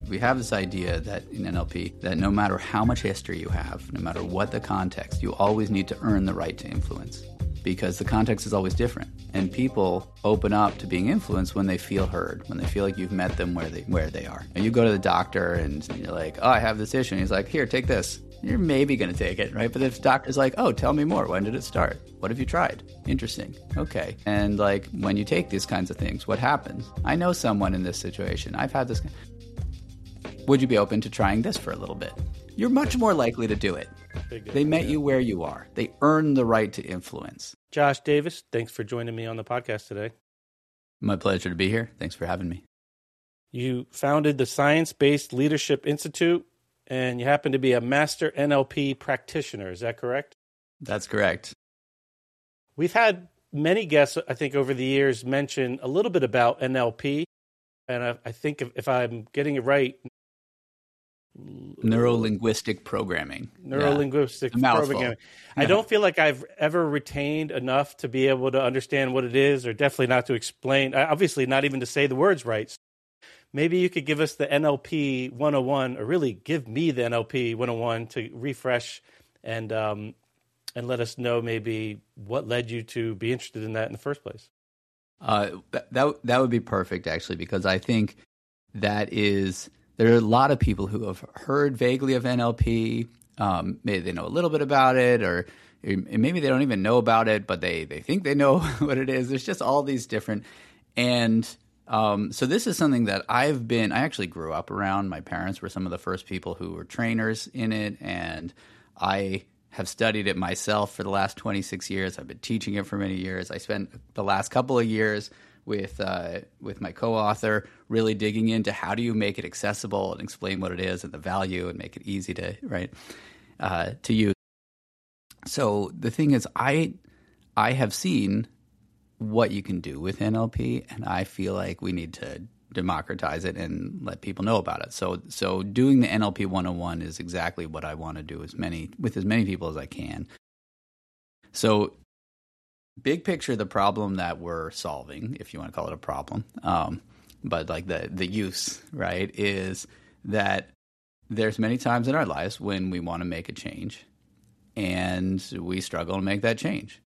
We have this idea that in NLP, that no matter how much history you have, no matter what the context, you always need to earn the right to influence, because the context is always different. And people open up to being influenced when they feel heard, when they feel like you've met them where they are. And you go to the doctor and you're like, oh, I have this issue. And he's like, here, take this. You're maybe going to take it, right? But if the doctor's like, oh, tell me more. When did it start? What have you tried? Interesting. Okay. And like when you take these kinds of things, what happens? I know someone in this situation. I've had this. Would you be open to trying this for a little bit? You're much more likely to do it. They met you where you are. They earn the right to influence. Josh Davis, thanks for joining me on the podcast today. My pleasure to be here. Thanks for having me. You founded the Science-Based Leadership Institute, and you happen to be a master NLP practitioner. Is that correct? That's correct. We've had many guests, I think, over the years mention a little bit about NLP, and I think if I'm getting it right, Neuro-linguistic programming. Neuro-linguistic programming. Yeah. I don't feel like I've ever retained enough to be able to understand what it is, or definitely not to explain, obviously not even to say the words right. Maybe you could give us the NLP 101, or really give me the NLP 101 to refresh and let us know maybe what led you to be interested in that in the first place. That would be perfect, actually, because I think that is... There are a lot of people who have heard vaguely of NLP. Maybe they know a little bit about it, or maybe they don't even know about it, but they think they know what it is. There's just all these different. And so this is something that I actually grew up around. My parents were some of the first people who were trainers in it, and I have studied it myself for the last 26 years. I've been teaching it for many years. I spent the last couple of years with my co-author really digging into how do you make it accessible and explain what it is and the value and make it easy to use. So the thing is, I have seen what you can do with NLP, and I feel like we need to democratize it and let people know about it. So doing the NLP 101 is exactly what I want to do with as many people as I can. So big picture, the problem that we're solving, if you want to call it a problem, but like the use, right, is that there's many times in our lives when we want to make a change and we struggle to make that change.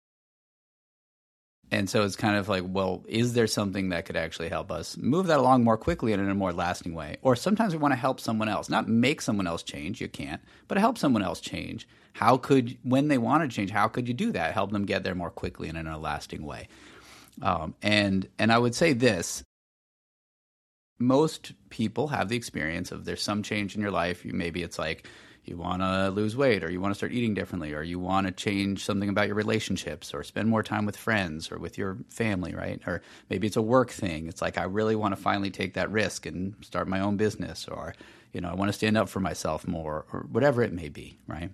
And so it's kind of like, well, is there something that could actually help us move that along more quickly and in a more lasting way? Or sometimes we want to help someone else, not make someone else change, you can't, but help someone else change. When they want to change, how could you do that? Help them get there more quickly and in a lasting way. And I would say this, most people have the experience of there's some change in your life. Maybe it's like you want to lose weight, or you want to start eating differently, or you want to change something about your relationships, or spend more time with friends or with your family, right? Or maybe it's a work thing. It's like, I really want to finally take that risk and start my own business, or, I want to stand up for myself more, or whatever it may be, right?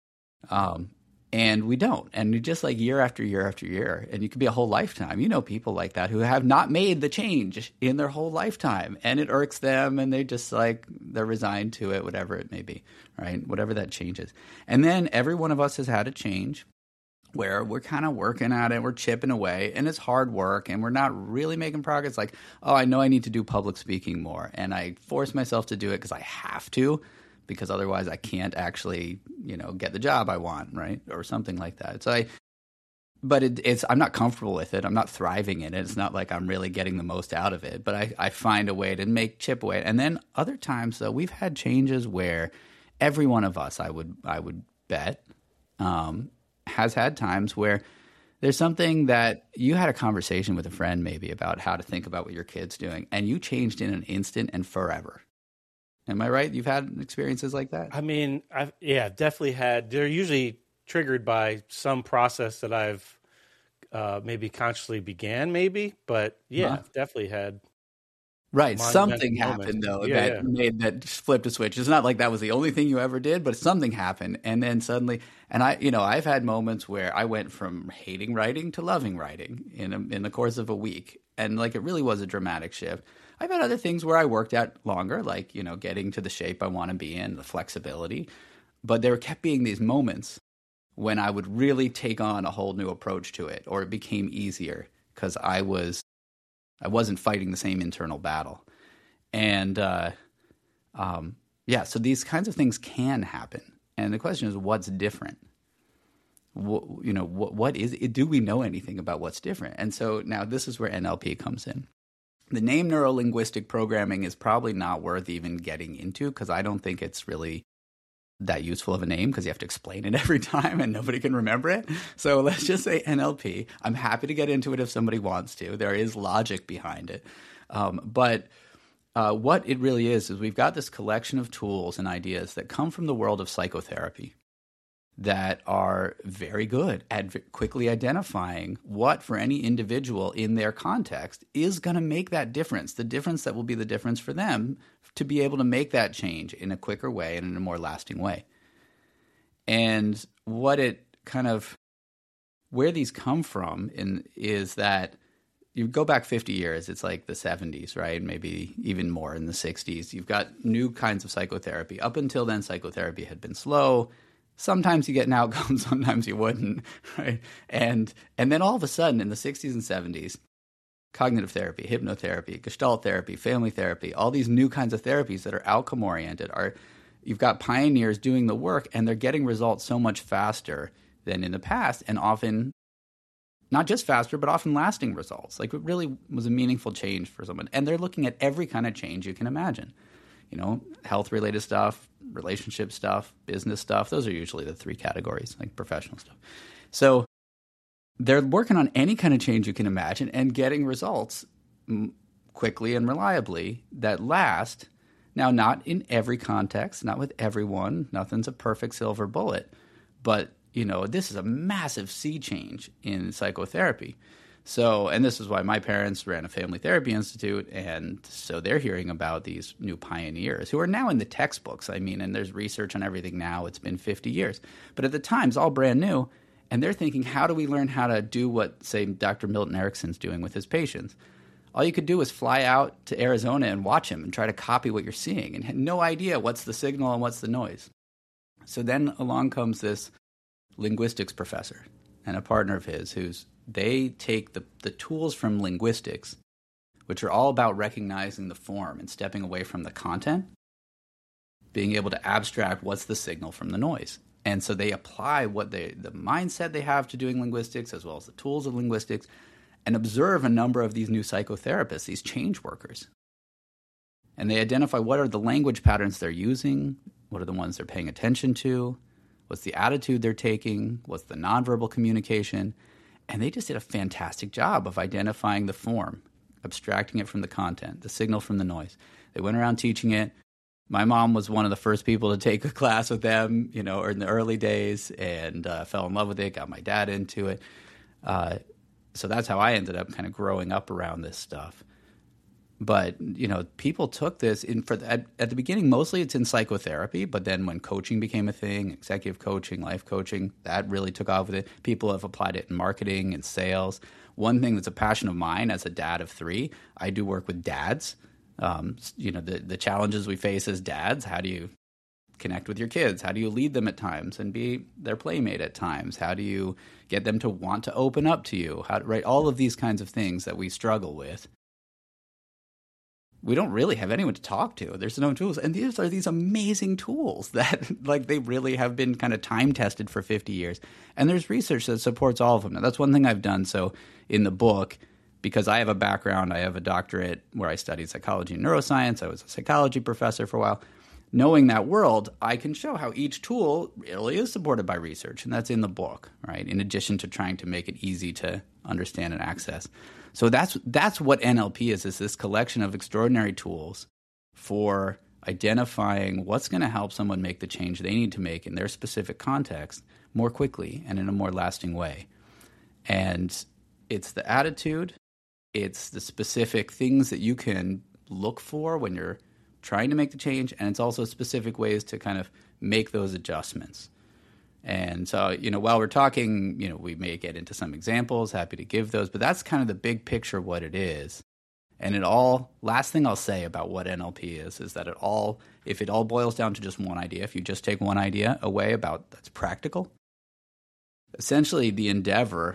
And we don't. And we just like year after year after year, and it could be a whole lifetime. You know people like that who have not made the change in their whole lifetime, and it irks them, and they just like, they're resigned to it, whatever it may be, right? Whatever that change is. And then every one of us has had a change where we're kind of working at it, we're chipping away, and it's hard work, and we're not really making progress. Like, oh, I know I need to do public speaking more, and I force myself to do it because I have to, because otherwise I can't actually, get the job I want, right? Or something like that. But I'm not comfortable with it. I'm not thriving in it. It's not like I'm really getting the most out of it, but I find a way to chip away. And then other times, though, we've had changes where every one of us, I would bet, has had times where there's something that you had a conversation with a friend maybe about how to think about what your kid's doing, and you changed in an instant and forever. Am I right? You've had experiences like that? I mean, I've definitely had. They're usually triggered by some process that I've maybe consciously began, but I've definitely had. Right. Something happened, though, that flipped a switch. It's not like that was the only thing you ever did, but something happened. And then suddenly, and I've had moments where I went from hating writing to loving writing in the course of a week. And like, it really was a dramatic shift. I've had other things where I worked at longer, like, getting to the shape I want to be in, the flexibility. But there kept being these moments when I would really take on a whole new approach to it, or it became easier because I wasn't fighting the same internal battle. And So these kinds of things can happen. And the question is, what's different? What is it? Do we know anything about what's different? And so now this is where NLP comes in. The name neuro-linguistic programming is probably not worth even getting into because I don't think it's really that useful of a name because you have to explain it every time and nobody can remember it. So let's just say NLP. I'm happy to get into it if somebody wants to. There is logic behind it. But what it really is we've got this collection of tools and ideas that come from the world of psychotherapy that are very good at quickly identifying what, for any individual in their context, is going to make that difference, the difference that will be the difference for them to be able to make that change in a quicker way and in a more lasting way. And what it kind of, where these come from is that you go back 50 years, it's like the 70s, right? Maybe even more in the 60s. You've got new kinds of psychotherapy. Up until then, psychotherapy had been slow. Sometimes you get an outcome, sometimes you wouldn't, right? And then all of a sudden in the 60s and 70s, cognitive therapy, hypnotherapy, gestalt therapy, family therapy, all these new kinds of therapies that are outcome-oriented you've got pioneers doing the work and they're getting results so much faster than in the past and often not just faster, but often lasting results. Like it really was a meaningful change for someone. And they're looking at every kind of change you can imagine. Health-related stuff, relationship stuff, business stuff. Those are usually the three categories, like professional stuff. So they're working on any kind of change you can imagine and getting results quickly and reliably that last. Now, not in every context, not with everyone. Nothing's a perfect silver bullet. But, this is a massive sea change in psychotherapy. So, and this is why my parents ran a family therapy institute, and so they're hearing about these new pioneers who are now in the textbooks. And there's research on everything now. It's been 50 years. But at the time, it's all brand new, and they're thinking, how do we learn how to do what, say, Dr. Milton Erickson's doing with his patients? All you could do is fly out to Arizona and watch him and try to copy what you're seeing and had no idea what's the signal and what's the noise. So then along comes this linguistics professor and a partner of his they take the tools from linguistics, which are all about recognizing the form and stepping away from the content, being able to abstract what's the signal from the noise. And so they apply the mindset they have to doing linguistics as well as the tools of linguistics and observe a number of these new psychotherapists, these change workers. And they identify what are the language patterns they're using, what are the ones they're paying attention to, what's the attitude they're taking, what's the nonverbal communication. And they just did a fantastic job of identifying the form, abstracting it from the content, the signal from the noise. They went around teaching it. My mom was one of the first people to take a class with them, in the early days and fell in love with it, got my dad into it. So that's how I ended up kind of growing up around this stuff. But, people took this at the beginning, mostly it's in psychotherapy, but then when coaching became a thing, executive coaching, life coaching, that really took off with it. People have applied it in marketing and sales. One thing that's a passion of mine as a dad of 3, I do work with dads. The challenges we face as dads, how do you connect with your kids? How do you lead them at times and be their playmate at times? How do you get them to want to open up to you? All of these kinds of things that we struggle with. We don't really have anyone to talk to. There's no tools. And these are these amazing tools that they really have been kind of time tested for 50 years. And there's research that supports all of them. Now, that's one thing I've done. So in the book, because I have a background, I have a doctorate where I studied psychology and neuroscience. I was a psychology professor for a while. Knowing that world, I can show how each tool really is supported by research. And that's in the book, right? In addition to trying to make it easy to understand and access. So that's what NLP is this collection of extraordinary tools for identifying what's going to help someone make the change they need to make in their specific context more quickly and in a more lasting way. And it's the attitude, it's the specific things that you can look for when you're trying to make the change, and it's also specific ways to kind of make those adjustments. And so, while we're talking, we may get into some examples, happy to give those, but that's kind of the big picture of what it is. And last thing I'll say about what NLP is that if it all boils down to just one idea, if you just take one idea away that's practical, essentially the endeavor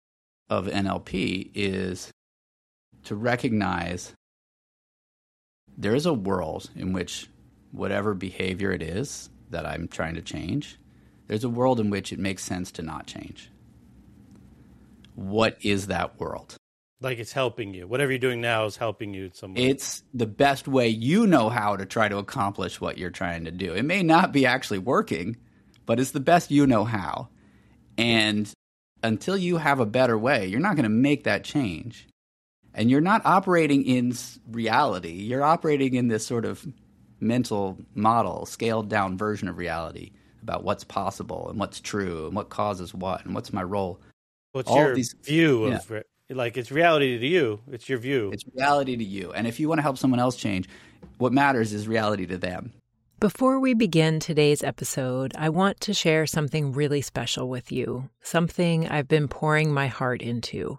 of NLP is to recognize there is a world in which whatever behavior it is that I'm trying to change, there's a world in which it makes sense to not change. What is that world? Like it's helping you. Whatever you're doing now is helping you in some way. It's the best way you know how to try to accomplish what you're trying to do. It may not be actually working, but it's the best you know how. And until you have a better way, you're not going to make that change. And you're not operating in reality. You're operating in this sort of mental model, scaled down version of reality about what's possible and what's true and what causes what and what's my role. What's your view of it? Like, it's reality to you. It's your view. It's reality to you. And if you want to help someone else change, what matters is reality to them. Before we begin today's episode, I want to share something really special with you, something I've been pouring my heart into.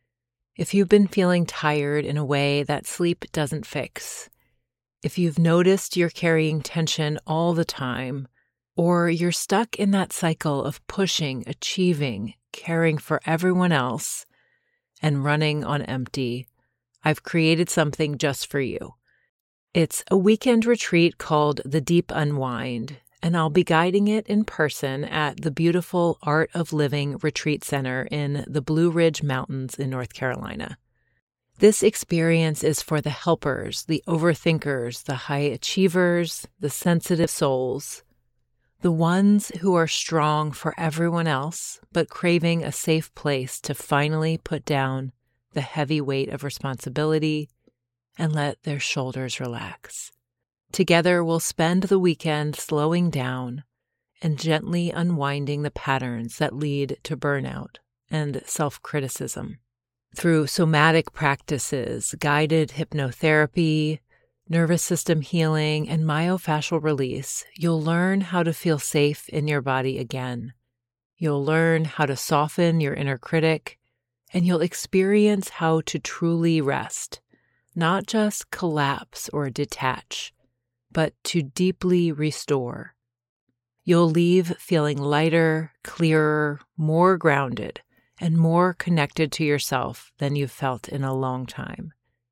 If you've been feeling tired in a way that sleep doesn't fix, if you've noticed you're carrying tension all the time, or you're stuck in that cycle of pushing, achieving, caring for everyone else, and running on empty, I've created something just for you. It's a weekend retreat called The Deep Unwind, and I'll be guiding it in person at the beautiful Art of Living Retreat Center in the Blue Ridge Mountains in North Carolina. This experience is for the helpers, the overthinkers, the high achievers, the sensitive souls, the ones who are strong for everyone else, but craving a safe place to finally put down the heavy weight of responsibility and let their shoulders relax. Together, we'll spend the weekend slowing down and gently unwinding the patterns that lead to burnout and self-criticism. Through somatic practices, guided hypnotherapy, nervous system healing, and myofascial release, you'll learn how to feel safe in your body again. You'll learn how to soften your inner critic, and you'll experience how to truly rest, not just collapse or detach, but to deeply restore. You'll leave feeling lighter, clearer, more grounded, and more connected to yourself than you've felt in a long time.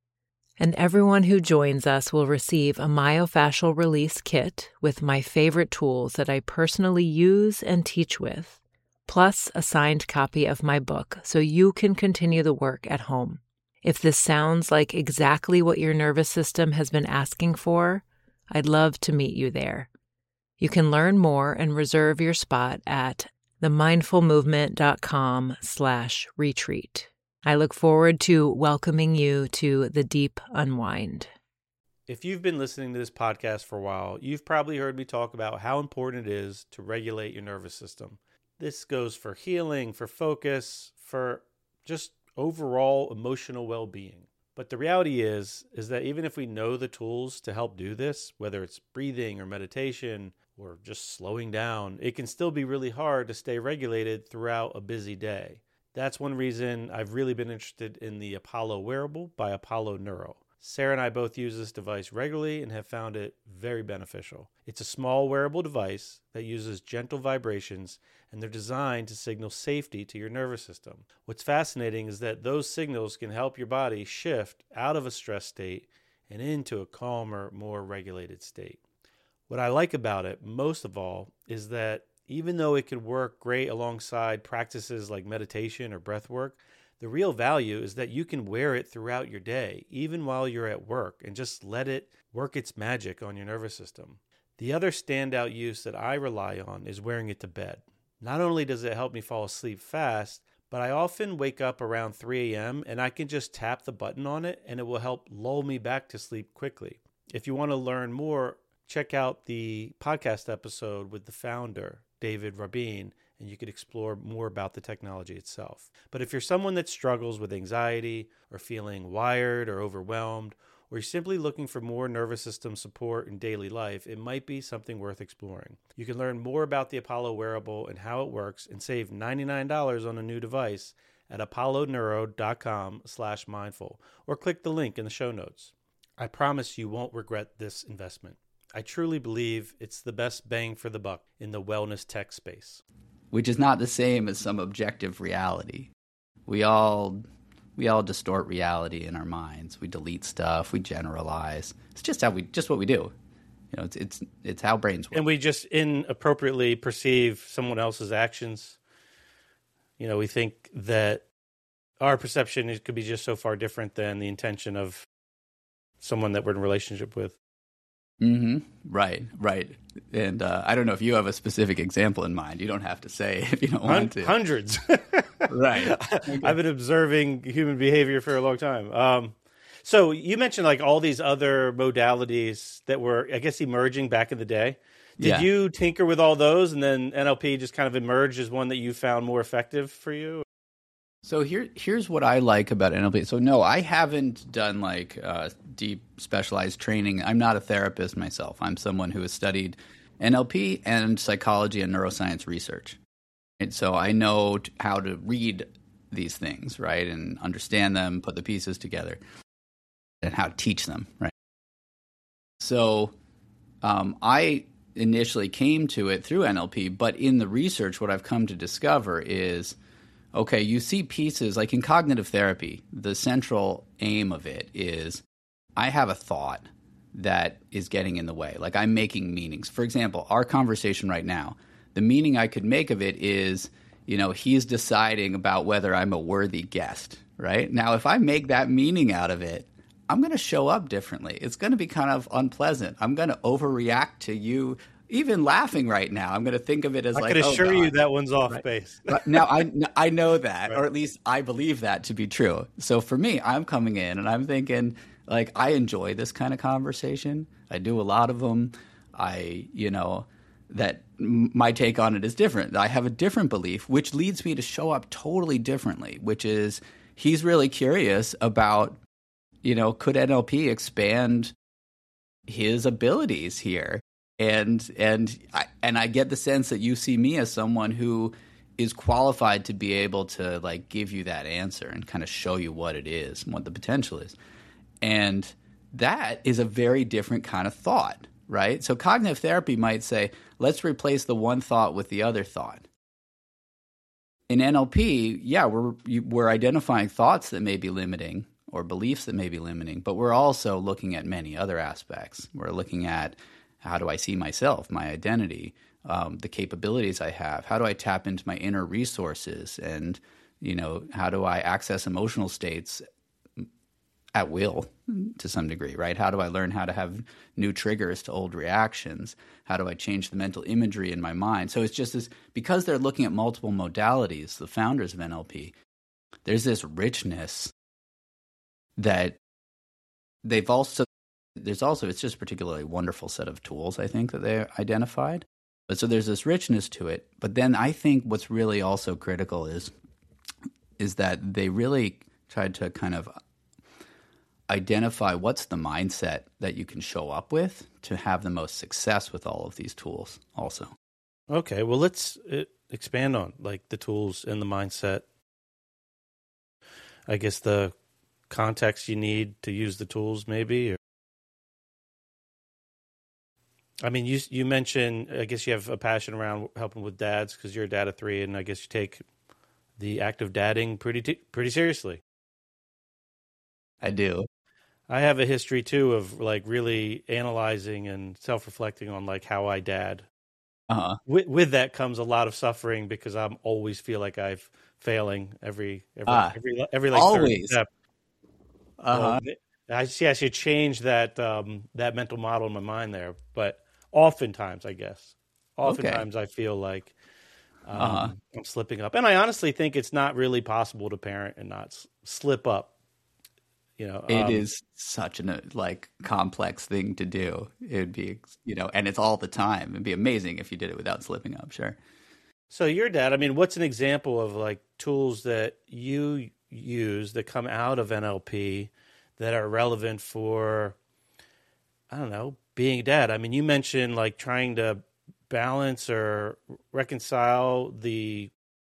And everyone who joins us will receive a myofascial release kit with my favorite tools that I personally use and teach with, plus a signed copy of my book so you can continue the work at home. If this sounds like exactly what your nervous system has been asking for, I'd love to meet you there. You can learn more and reserve your spot at themindfulmovement.com/retreat. I look forward to welcoming you to The Deep Unwind. If you've been listening to this podcast for a while, you've probably heard me talk about how important it is to regulate your nervous system. This goes for healing, for focus, for just overall emotional well-being. But the reality is that even if we know the tools to help do this, whether it's breathing or meditation or just slowing down, it can still be really hard to stay regulated throughout a busy day. That's one reason I've really been interested in the Apollo wearable by Apollo Neuro. Sarah and I both use this device regularly and have found it very beneficial. It's a small wearable device that uses gentle vibrations, and they're designed to signal safety to your nervous system. What's fascinating is that those signals can help your body shift out of a stress state and into a calmer, more regulated state. What I like about it most of all is that even though it could work great alongside practices like meditation or breath work, the real value is that you can wear it throughout your day, even while you're at work, and just let it work its magic on your nervous system. The other standout use that I rely on is wearing it to bed. Not only does it help me fall asleep fast, but I often wake up around 3 a.m. and I can just tap the button on it and it will help lull me back to sleep quickly. If you want to learn more, check out the podcast episode with the founder, David Rabin, and you could explore more about the technology itself. But if you're someone that struggles with anxiety or feeling wired or overwhelmed, or you're simply looking for more nervous system support in daily life, it might be something worth exploring. You can learn more about the Apollo wearable and how it works and save $99 on a new device at apolloneuro.com/mindful, or click the link in the show notes. I promise you won't regret this investment. I truly believe it's the best bang for the buck in the wellness tech space. Which is not the same as some objective reality. We all We all distort reality in our minds. We delete stuff. We generalize. It's just what we do. You know, it's how brains work. And we just inappropriately perceive someone else's actions. You know, we think that our perception could be just so far different than the intention of someone that we're in a relationship with. Mm-hmm. Right. And I don't know if you have a specific example in mind. You don't have to say if you don't want to. Hundreds. Right. Okay. I've been observing human behavior for a long time. So you mentioned like all these other modalities that were, I guess, emerging back in the day. Did you tinker with all those, and then NLP just kind of emerged as one that you found more effective for you? So here's what I like about NLP. So no, I haven't done like deep specialized training. I'm not a therapist myself. I'm someone who has studied NLP and psychology and neuroscience research. And so I know how to read these things, right, and understand them, put the pieces together, and how to teach them, right? So I initially came to it through NLP, but in the research, what I've come to discover is, okay, you see pieces, like in cognitive therapy, the central aim of it is I have a thought that is getting in the way. Like I'm making meanings. For example, our conversation right now, the meaning I could make of it is, you know, he's deciding about whether I'm a worthy guest, right? Now, if I make that meaning out of it, I'm going to show up differently. It's going to be kind of unpleasant. I'm going to overreact to you even laughing right now. I'm going to think of it as I can assure you that one's off base. Now, I know that, right. Or at least I believe that to be true. So for me, I'm coming in and I'm thinking, like, I enjoy this kind of conversation. I do a lot of them. That my take on it is different. I have a different belief, which leads me to show up totally differently, which is he's really curious about, you know, could NLP expand his abilities here? And I get the sense that you see me as someone who is qualified to be able to like give you that answer and kind of show you what it is and what the potential is. And that is a very different kind of thought, right? So cognitive therapy might say, let's replace the one thought with the other thought. In NLP, yeah, we're identifying thoughts that may be limiting or beliefs that may be limiting, but we're also looking at many other aspects. We're looking at how do I see myself, my identity, the capabilities I have? How do I tap into my inner resources? And, you know, how do I access emotional states at will to some degree, right? How do I learn how to have new triggers to old reactions? How do I change the mental imagery in my mind? So it's just this, because they're looking at multiple modalities, the founders of NLP, there's this richness that they've also, it's just a particularly wonderful set of tools, I think, that they identified. But so there's this richness to it. But then I think what's really also critical is that they really tried to kind of identify what's the mindset that you can show up with to have the most success with all of these tools also. Okay, well, let's expand on like the tools and the mindset. I guess the context you need to use the tools maybe. Or... I mean, you mentioned, I guess you have a passion around helping with dads because you're a dad of 3, and I guess you take the act of dadding pretty seriously. I do. I have a history too of like really analyzing and self-reflecting on like how I dad. Uh-huh. With that comes a lot of suffering because I always feel like I'm failing every like always. third step. Uh-huh. So I should change that mental model in my mind there, but oftentimes I feel like I'm slipping up, and I honestly think it's not really possible to parent and not slip up. You know, it is such a like complex thing to do. It would be, you know, and it's all the time. It'd be amazing if you did it without slipping up. Sure. So your dad, I mean, what's an example of like tools that you use that come out of NLP that are relevant for, I don't know, being a dad? I mean, you mentioned like trying to balance or reconcile the,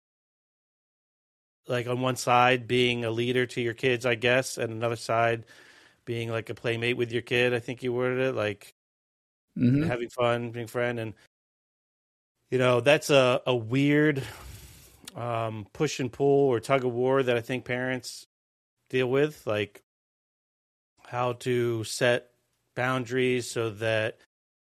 like on one side being a leader to your kids, I guess, and another side being like a playmate with your kid. I think you worded it like having fun, being a friend. And, you know, that's a weird push and pull or tug of war that I think parents deal with, like how to set boundaries so that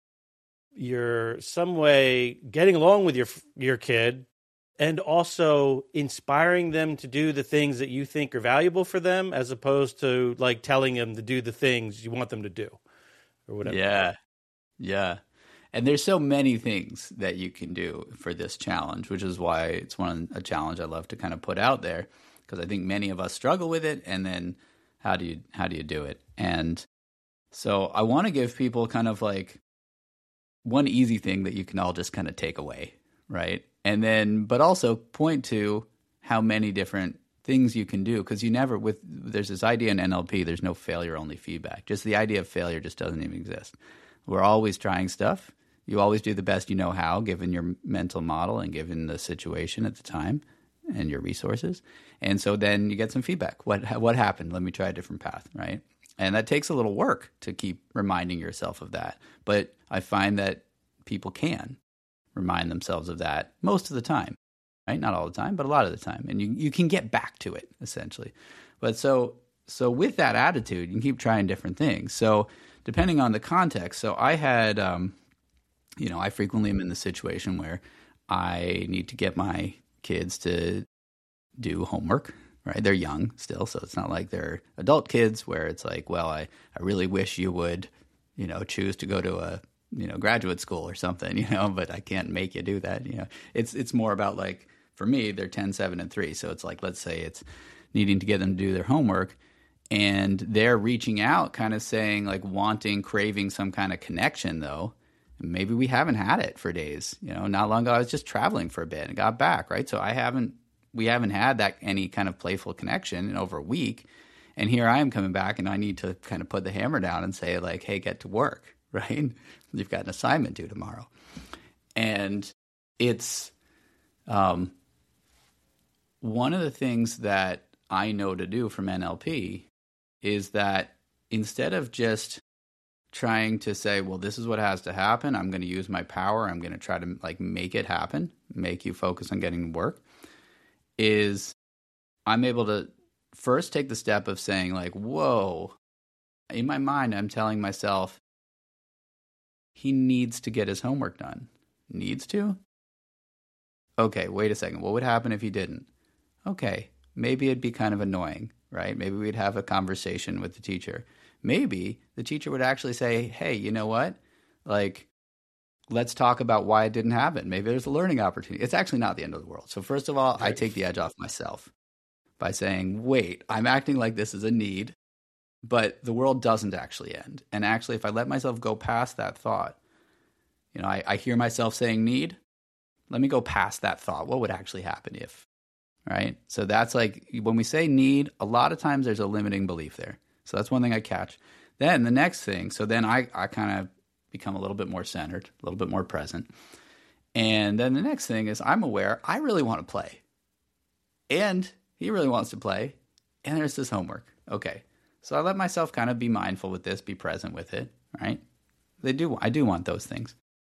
you're some way getting along with your kid and also inspiring them to do the things that you think are valuable for them, as opposed to like telling them to do the things you want them to do or whatever. Yeah. Yeah. And there's so many things that you can do for this challenge, which is why it's a challenge I love to kind of put out there, because I think many of us struggle with it. And then how do you do it? And so I want to give people kind of like one easy thing that you can all just kind of take away, right? And then, but also point to how many different things you can do, because there's this idea in NLP, there's no failure, only feedback. Just the idea of failure just doesn't even exist. We're always trying stuff. You always do the best you know how, given your mental model and given the situation at the time and your resources. And so then you get some feedback. What happened? Let me try a different path, right? And that takes a little work to keep reminding yourself of that. But I find that people can remind themselves of that most of the time, right? Not all the time, but a lot of the time. And you can get back to it, essentially. But so with that attitude, you can keep trying different things. So depending on the context. So I had, I frequently am in the situation where I need to get my kids to do homework, right? They're young still, so it's not like they're adult kids where it's like, well, I really wish you would, choose to go to a, graduate school or something, but I can't make you do that. It's more about like, for me, they're 10, 7, and 3. So it's like, let's say it's needing to get them to do their homework. And they're reaching out, kind of saying, like, craving some kind of connection, though. Maybe we haven't had it for days. Not long ago, I was just traveling for a bit and got back, right? So we haven't had that any kind of playful connection in over a week. And here I am coming back, and I need to kind of put the hammer down and say, like, hey, get to work, right? You've got an assignment due tomorrow. And it's one of the things that I know to do from NLP is that instead of just trying to say, well, this is what has to happen, I'm going to use my power, I'm going to try to like make it happen, make you focus on getting work, is I'm able to first take the step of saying like, whoa, in my mind, I'm telling myself, he needs to get his homework done. Needs to? Okay, wait a second. What would happen if he didn't? Okay, maybe it'd be kind of annoying, right? Maybe we'd have a conversation with the teacher. Maybe the teacher would actually say, hey, you know what? Like, let's talk about why it didn't happen. Maybe there's a learning opportunity. It's actually not the end of the world. So first of all, I take the edge off myself by saying, wait, I'm acting like this is a need, but the world doesn't actually end. And actually, if I let myself go past that thought, I hear myself saying need, let me go past that thought. What would actually happen if, right? So that's like, when we say need, a lot of times there's a limiting belief there. So that's one thing I catch. Then the next thing, so then I kind of become a little bit more centered, a little bit more present. And then the next thing is I'm aware I really want to play. And he really wants to play. And there's this homework. Okay. So I let myself kind of be mindful with this, be present with it, right? I do want those things.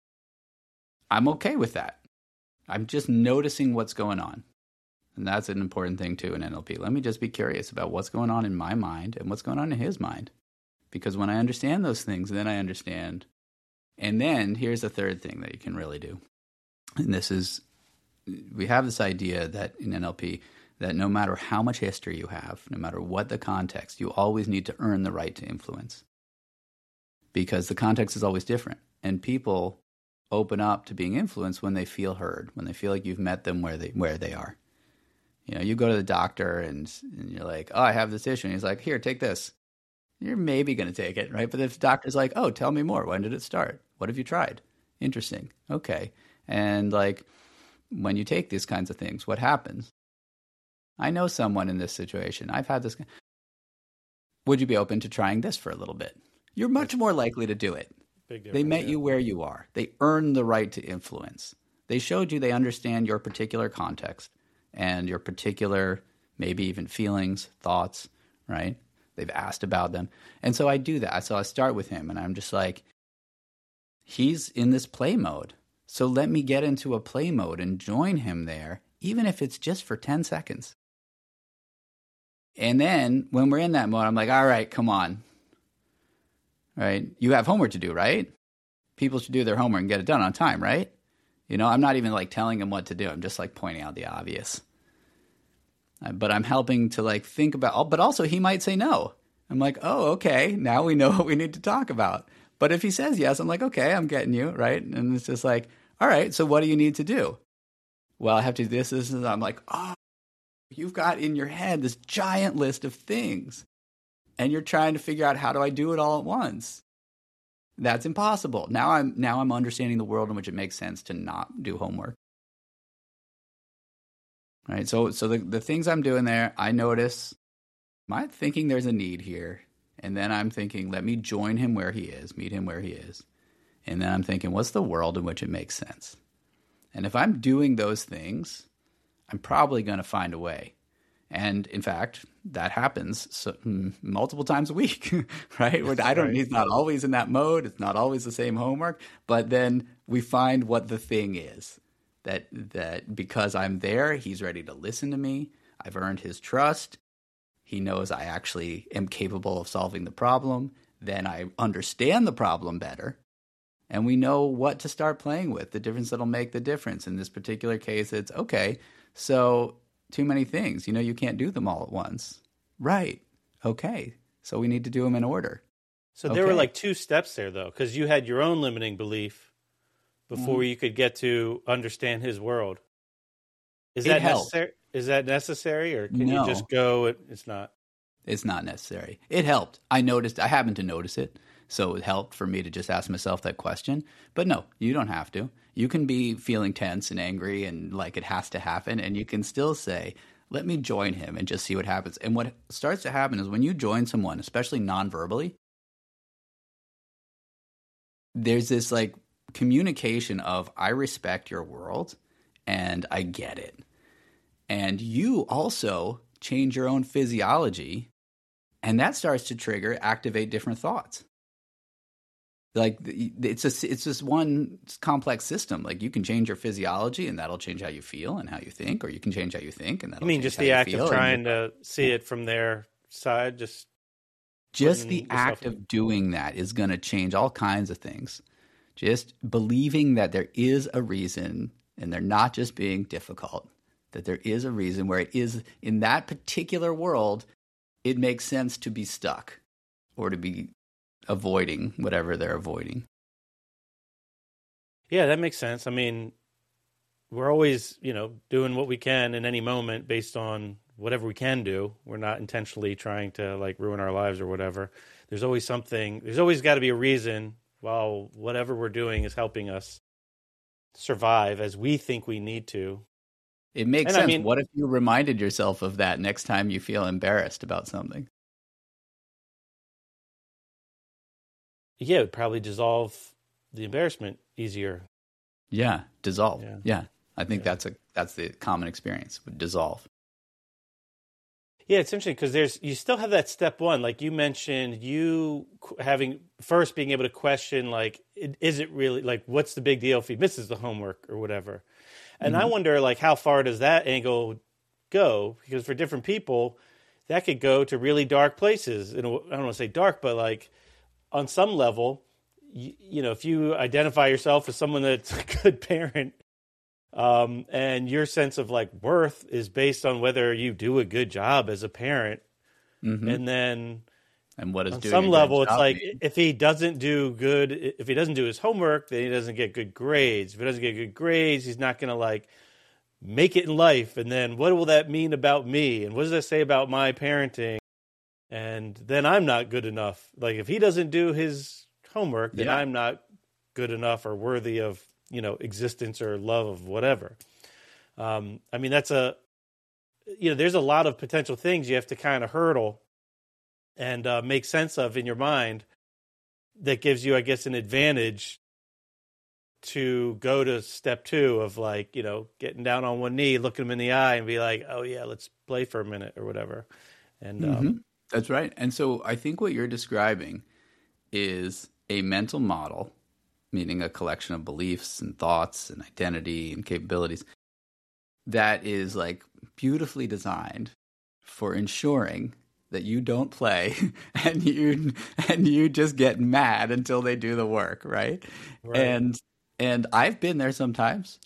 I'm okay with that. I'm just noticing what's going on. And that's an important thing too in NLP. Let me just be curious about what's going on in my mind and what's going on in his mind. Because when I understand those things, then I understand. And then here's the third thing that you can really do. And this is, we have this idea that in NLP, that no matter how much history you have, no matter what the context, you always need to earn the right to influence. Because the context is always different. And people open up to being influenced when they feel heard, when they feel like you've met them where they are. You go to the doctor and you're like, oh, I have this issue. And he's like, here, take this. You're maybe going to take it, right? But if the doctor's like, oh, tell me more. When did it start? What have you tried? Interesting. Okay. And like, when you take these kinds of things, what happens? I know someone in this situation. I've had this. Would you be open to trying this for a little bit? You're much more likely to do it. They met you where you are. They earned the right to influence. They showed you they understand your particular context and your particular, maybe even feelings, thoughts, right? They've asked about them. And so I do that. So I start with him and I'm just like, he's in this play mode. So let me get into a play mode and join him there, even if it's just for 10 seconds. And then when we're in that mode, I'm like, all right, come on. Right? You have homework to do, right? People should do their homework and get it done on time, right? I'm not even like telling him what to do. I'm just like pointing out the obvious. But I'm helping to like think about, but also he might say no. I'm like, oh, okay. Now we know what we need to talk about. But if he says yes, I'm like, okay, I'm getting you, right? And it's just like, all right, so what do you need to do? Well, I have to do this. I'm like, oh, you've got in your head this giant list of things. And you're trying to figure out, how do I do it all at once? That's impossible. Now I'm understanding the world in which it makes sense to not do homework. Right? So the things I'm doing there, I notice, am I thinking there's a need here? And then I'm thinking, let me join him where he is, meet him where he is. And then I'm thinking, what's the world in which it makes sense? And if I'm doing those things, I'm probably going to find a way. And in fact, that happens multiple times a week, right? He's not always in that mode. It's not always the same homework. But then we find what the thing is, that because I'm there, he's ready to listen to me. I've earned his trust. He knows I actually am capable of solving the problem. Then I understand the problem better. And we know what to start playing with, the difference that'll make the difference. In this particular case, it's, okay, so too many things. You can't do them all at once. Right. Okay. So we need to do them in order. So there were like two steps there, though, because you had your own limiting belief before you could get to understand his world. Is that necessary? Is that necessary, or can you just go, it's not? It's not necessary. It helped. I happened to notice it. So it helped for me to just ask myself that question. But no, you don't have to. You can be feeling tense and angry and like it has to happen, and you can still say, let me join him and just see what happens. And what starts to happen is when you join someone, especially non-verbally, there's this like communication of, I respect your world and I get it. And you also change your own physiology, and that starts to activate different thoughts. Like it's just one complex system. Like you can change your physiology, and that'll change how you feel and how you think, or you can change how you think, and that'll change just how the you act feel, of trying to see it from their side, just the act of doing that is going to change all kinds of things. Just believing that there is a reason, and they're not just being difficult. That there is a reason where it is in that particular world, it makes sense to be stuck or to be avoiding whatever they're avoiding. Yeah, that makes sense. I mean, we're always, doing what we can in any moment based on whatever we can do. We're not intentionally trying to like ruin our lives or whatever. There's always something. There's always got to be a reason while whatever we're doing is helping us survive as we think we need to. It makes sense. What if you reminded yourself of that next time you feel embarrassed about something? Yeah, it would probably dissolve the embarrassment easier. Yeah, dissolve. Yeah. I think that's the common experience, would dissolve. Yeah, it's interesting because you still have that step one. Like you mentioned, you being able to question, like, is it really, like, what's the big deal if he misses the homework or whatever? And I wonder, like, how far does that angle go? Because for different people, that could go to really dark places. And I don't want to say dark, but like on some level, if you identify yourself as someone that's a good parent, and your sense of like worth is based on whether you do a good job as a parent, and then what is on doing some level, it's like mean? if he doesn't do his homework, then he doesn't get good grades. If he doesn't get good grades, he's not going to like make it in life. And then what will that mean about me? And what does that say about my parenting? And then I'm not good enough. Like if he doesn't do his homework, then I'm not good enough or worthy of, existence or love of whatever. That's there's a lot of potential things you have to kind of hurdle and make sense of in your mind that gives you, I guess, an advantage to go to step two of like, getting down on one knee, looking him in the eye and be like, oh yeah, let's play for a minute or whatever. And that's right. And so I think what you're describing is a mental model, meaning a collection of beliefs and thoughts and identity and capabilities that is like beautifully designed for ensuring that you don't play and you just get mad until they do the work, right? And I've been there sometimes.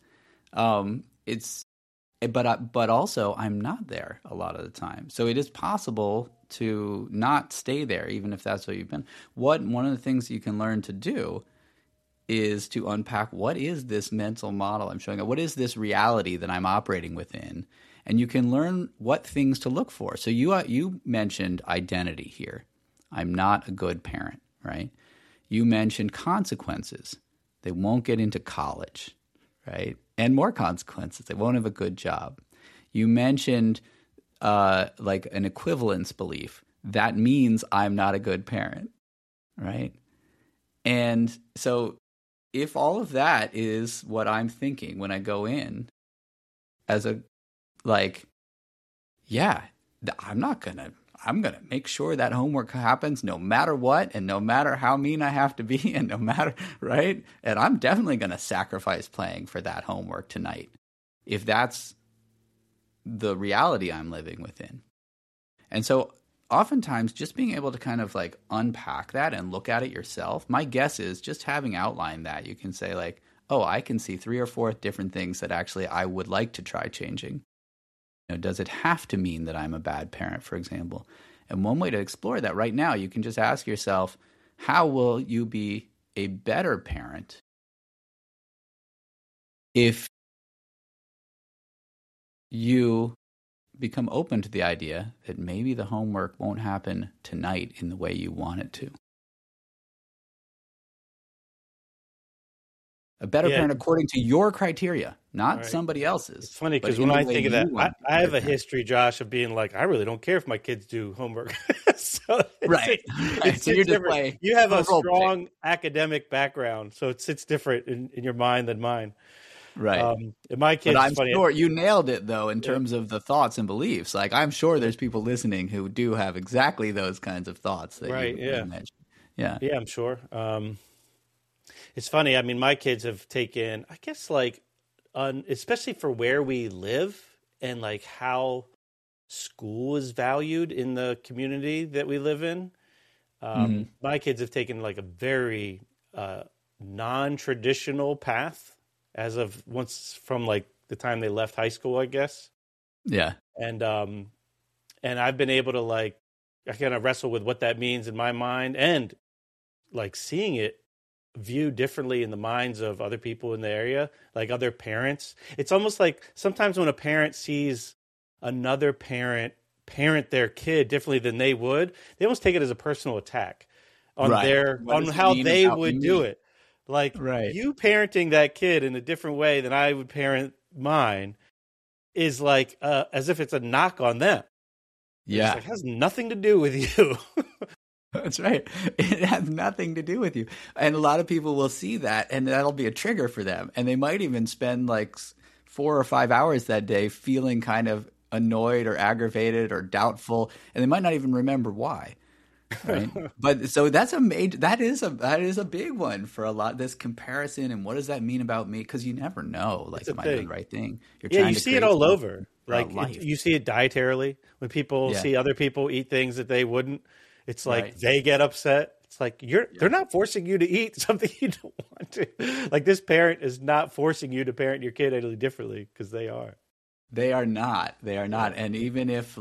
But also I'm not there a lot of the time. So it is possible to not stay there, even if that's what you've been. One of the things you can learn to do is to unpack, what is this mental model I'm showing up? What is this reality that I'm operating within? And you can learn what things to look for. So you mentioned identity here. I'm not a good parent, right? You mentioned consequences. They won't get into college, right? And more consequences. They won't have a good job. You mentioned like an equivalence belief. That means I'm not a good parent, right? And so if all of that is what I'm thinking when I go in as a, like, yeah, I'm going to make sure that homework happens no matter what, and no matter how mean I have to be, and no matter, right? And I'm definitely going to sacrifice playing for that homework tonight, if that's the reality I'm living within. And so oftentimes just being able to kind of like unpack that and look at it yourself, my guess is just having outlined that, you can say like, oh, I can see 3 or 4 different things that actually I would like to try changing. Does it have to mean that I'm a bad parent, for example? And one way to explore that right now, you can just ask yourself, how will you be a better parent if you become open to the idea that maybe the homework won't happen tonight in the way you want it to? A better parent according to your criteria, not somebody else's. It's funny because when I think of that, I have a history, Josh, of being like, I really don't care if my kids do homework. So you're just like, you have a strong academic background, so it sits different in your mind than mine. Right. My kids, but I'm sure you nailed it though in terms of the thoughts and beliefs. Like I'm sure there's people listening who do have exactly those kinds of thoughts that you mentioned. Yeah, I'm sure. It's funny. I mean, my kids have taken, I guess, like, especially for where we live and like how school is valued in the community that we live in. My kids have taken like a very non-traditional path as of once from like the time they left high school, I guess. Yeah. And I've been able to like, I kind of wrestle with what that means in my mind and like seeing it viewed differently in the minds of other people in the area, like other parents. It's almost like sometimes when a parent sees another parent their kid differently than they would, they almost take it as a personal attack on on how they would do it. Like you parenting that kid in a different way than I would parent mine is like as if it's a knock on them. Yeah. It has nothing to do with you. That's right. It has nothing to do with you. And a lot of people will see that, and that'll be a trigger for them. And they might even spend like 4 or 5 hours that day feeling kind of annoyed or aggravated or doubtful, and they might not even remember why. Right? But so that is a big one for a lot. This comparison and what does that mean about me? Because you never know. Like, am I doing the right thing? You see it all over. Like you see it dietarily when people see other people eat things that they wouldn't. It's like they get upset. It's like they're not forcing you to eat something you don't want to. Like this parent is not forcing you to parent your kid any differently because they are. They are not. They are not. And even if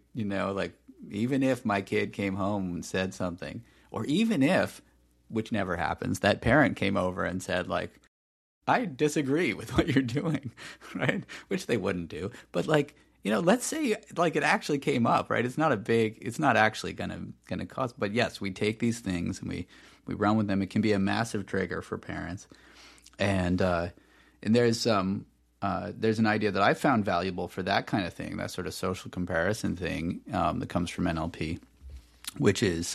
even if my kid came home and said something, or even if, which never happens, that parent came over and said like, I disagree with what you're doing, right? Which they wouldn't do. But like, let's say like it actually came up, right? It's not actually gonna cause, but yes, we take these things and we run with them. It can be a massive trigger for parents. And there's an idea that I found valuable for that kind of thing, that sort of social comparison thing that comes from NLP, which is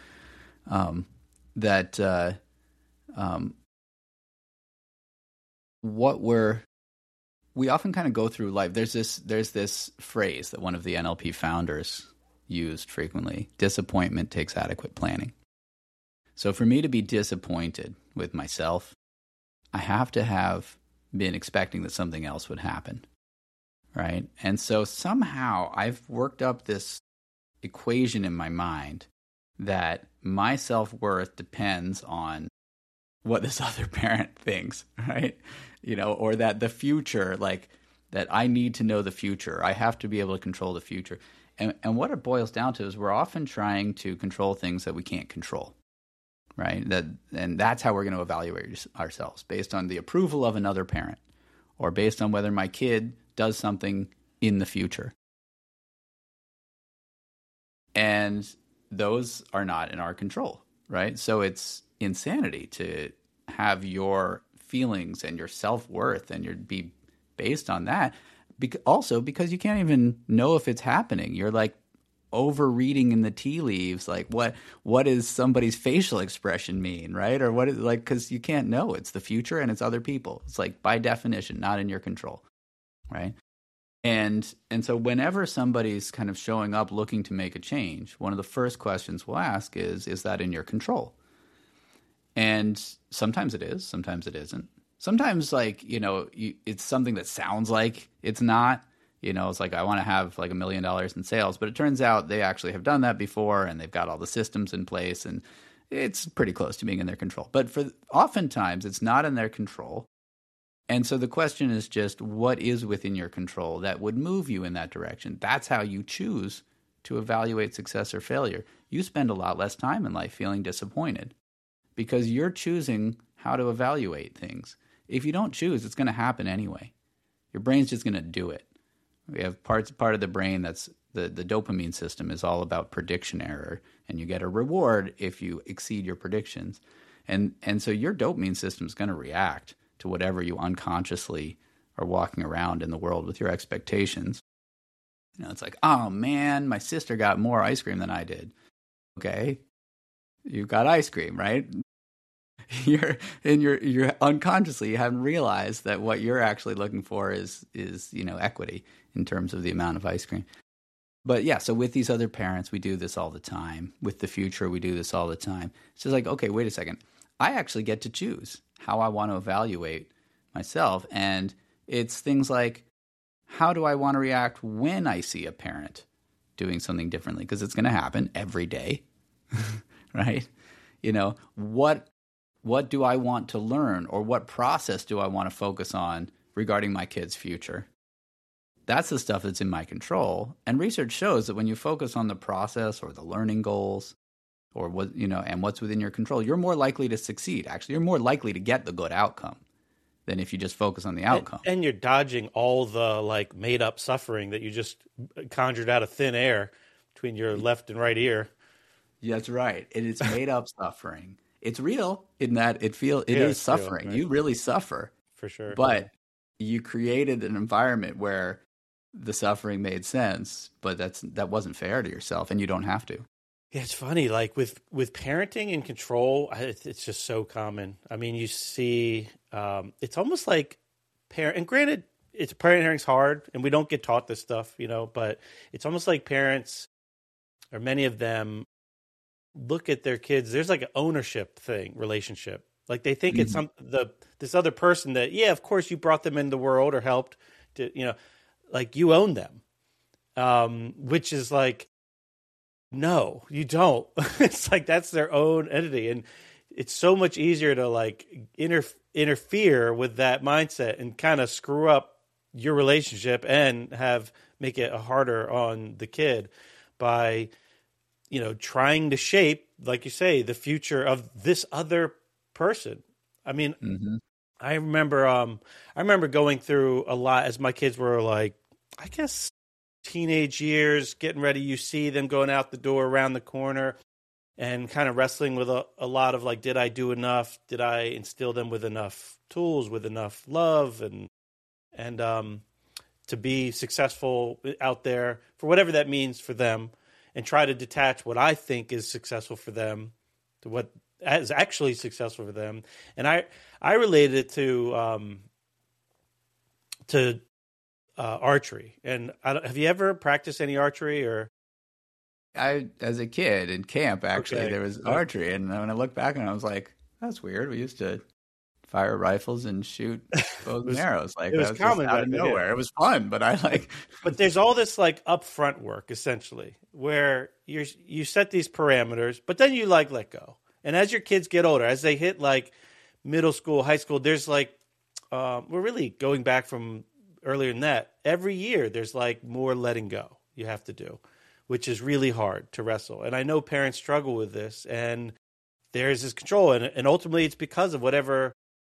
we often kind of go through life. There's this phrase that one of the NLP founders used frequently: disappointment takes adequate planning. So for me to be disappointed with myself, I have to have been expecting that something else would happen. right? And so somehow I've worked up this equation in my mind that my self-worth depends on what this other parent thinks, right? Or that the future, like that I need to know the future. I have to be able to control the future. And what it boils down to is we're often trying to control things that we can't control, right? And that's how we're going to evaluate ourselves, based on the approval of another parent or based on whether my kid does something in the future. And those are not in our control, right? So it's insanity to have your feelings and your self-worth and be based on that. Also because you can't even know if it's happening. You're like over-reading in the tea leaves, like what does somebody's facial expression mean, right? Or what is, like, because you can't know. It's the future and it's other people. It's like by definition not in your control, right? And so whenever somebody's kind of showing up looking to make a change, one of the first questions we'll ask is that in your control? And sometimes it is, sometimes it isn't. Sometimes, like, it's something that sounds like it's not. It's like, I want to have like $1 million in sales, but it turns out they actually have done that before and they've got all the systems in place and it's pretty close to being in their control. But oftentimes it's not in their control. And so the question is just, what is within your control that would move you in that direction? That's how you choose to evaluate success or failure. You spend a lot less time in life feeling disappointed because you're choosing how to evaluate things. If you don't choose, it's going to happen anyway. Your brain's just going to do it. We have part of the brain that's the dopamine system is all about prediction error, and you get a reward if you exceed your predictions. And so your dopamine system is going to react to whatever you unconsciously are walking around in the world with your expectations. It's like, oh man, my sister got more ice cream than I did. Okay, you've got ice cream, right? You're unconsciously, you haven't realized that what you're actually looking for is equity in terms of the amount of ice cream. But yeah, so with these other parents, we do this all the time. With the future, we do this all the time. It's just like, okay, wait a second. I actually get to choose how I want to evaluate myself. And it's things like, how do I want to react when I see a parent doing something differently? Because it's going to happen every day, right? What do I want to learn, or what process do I want to focus on regarding my kid's future? That's the stuff that's in my control. And research shows that when you focus on the process or the learning goals or and what's within your control, you're more likely to succeed. Actually, you're more likely to get the good outcome than if you just focus on the outcome. And you're dodging all the like made up suffering that you just conjured out of thin air between your left and right ear. Yeah, that's right. It's made up suffering. It's real in that it is suffering. Real, right? You really suffer. For sure. But you created an environment where the suffering made sense, but that wasn't fair to yourself, and you don't have to. Yeah, it's funny. Like with parenting and control, it's just so common. I mean, you see, it's almost like and granted, parenting's hard, and we don't get taught this stuff, but it's almost like parents, or many of them, look at their kids. There's like an ownership relationship. Like they think it's this other person that, yeah, of course you brought them in the world or helped to, like you own them, which is like, no, you don't. It's like that's their own entity, and it's so much easier to like interfere with that mindset and kind of screw up your relationship and make it harder on the kid by trying to shape, like you say, the future of this other person. I mean, I remember going through a lot as my kids were like, I guess, teenage years, getting ready. You see them going out the door around the corner and kind of wrestling with a lot of like, did I do enough? Did I instill them with enough tools, with enough love and to be successful out there for whatever that means for them, and try to detach what I think is successful for them to what is actually successful for them. And I related it to archery. And have you ever practiced any archery? Or as a kid in camp, actually, there was archery. And when I look back on it, I was like, that's weird. We used to fire rifles and shoot bows and arrows. Like, it was common just out of nowhere. Yeah. It was fun, but I like. But there's all this like upfront work essentially, where you set these parameters, but then you like let go. And as your kids get older, as they hit like middle school, high school, there's like we're really going back from earlier than that. Every year, there's like more letting go you have to do, which is really hard to wrestle. And I know parents struggle with this, and there's this control, and ultimately it's because of whatever,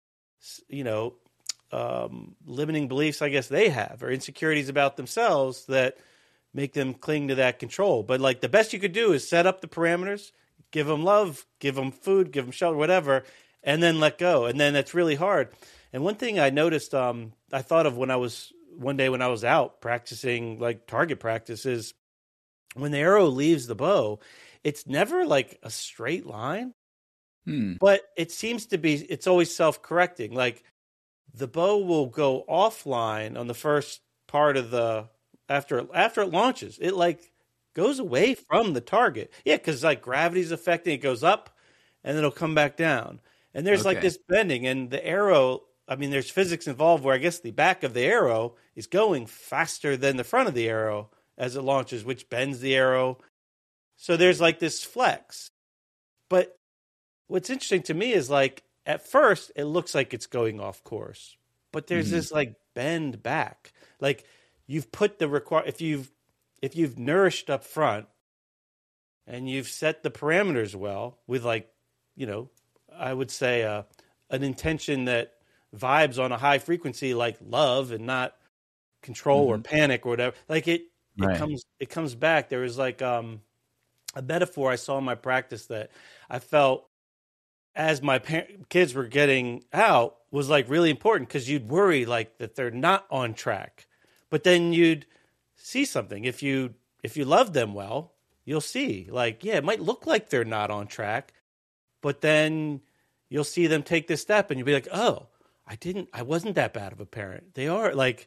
limiting beliefs I guess they have, or insecurities about themselves that make them cling to that control. But like the best you could do is set up the parameters, give them love, give them food, give them shelter, whatever, and then let go. And then that's really hard. And one thing I noticed, I thought of one day when I was out practicing like target practice, is when the arrow leaves the bow, it's never like a straight line, but it seems to be, it's always self-correcting. Like the bow will go offline on the first part of after it launches, it like goes away from the target. Yeah. Cause like gravity's affecting, it goes up and then it'll come back down. And there's like this bending, and the arrow, I mean, there's physics involved where I guess the back of the arrow is going faster than the front of the arrow as it launches, which bends the arrow. So there's like this flex. But what's interesting to me is like at first it looks like it's going off course, but there's this like bend back. Like you've put if you've nourished up front and you've set the parameters well with like, I would say an intention that vibes on a high frequency like love and not control or panic or whatever. Like it comes back. There was like a metaphor I saw in my practice that I felt as my kids were getting out was like really important, because you'd worry like that they're not on track, but then you'd see something. If you love them well, you'll see like, yeah, it might look like they're not on track, but then you'll see them take this step and you'll be like, oh, I wasn't that bad of a parent. They are like,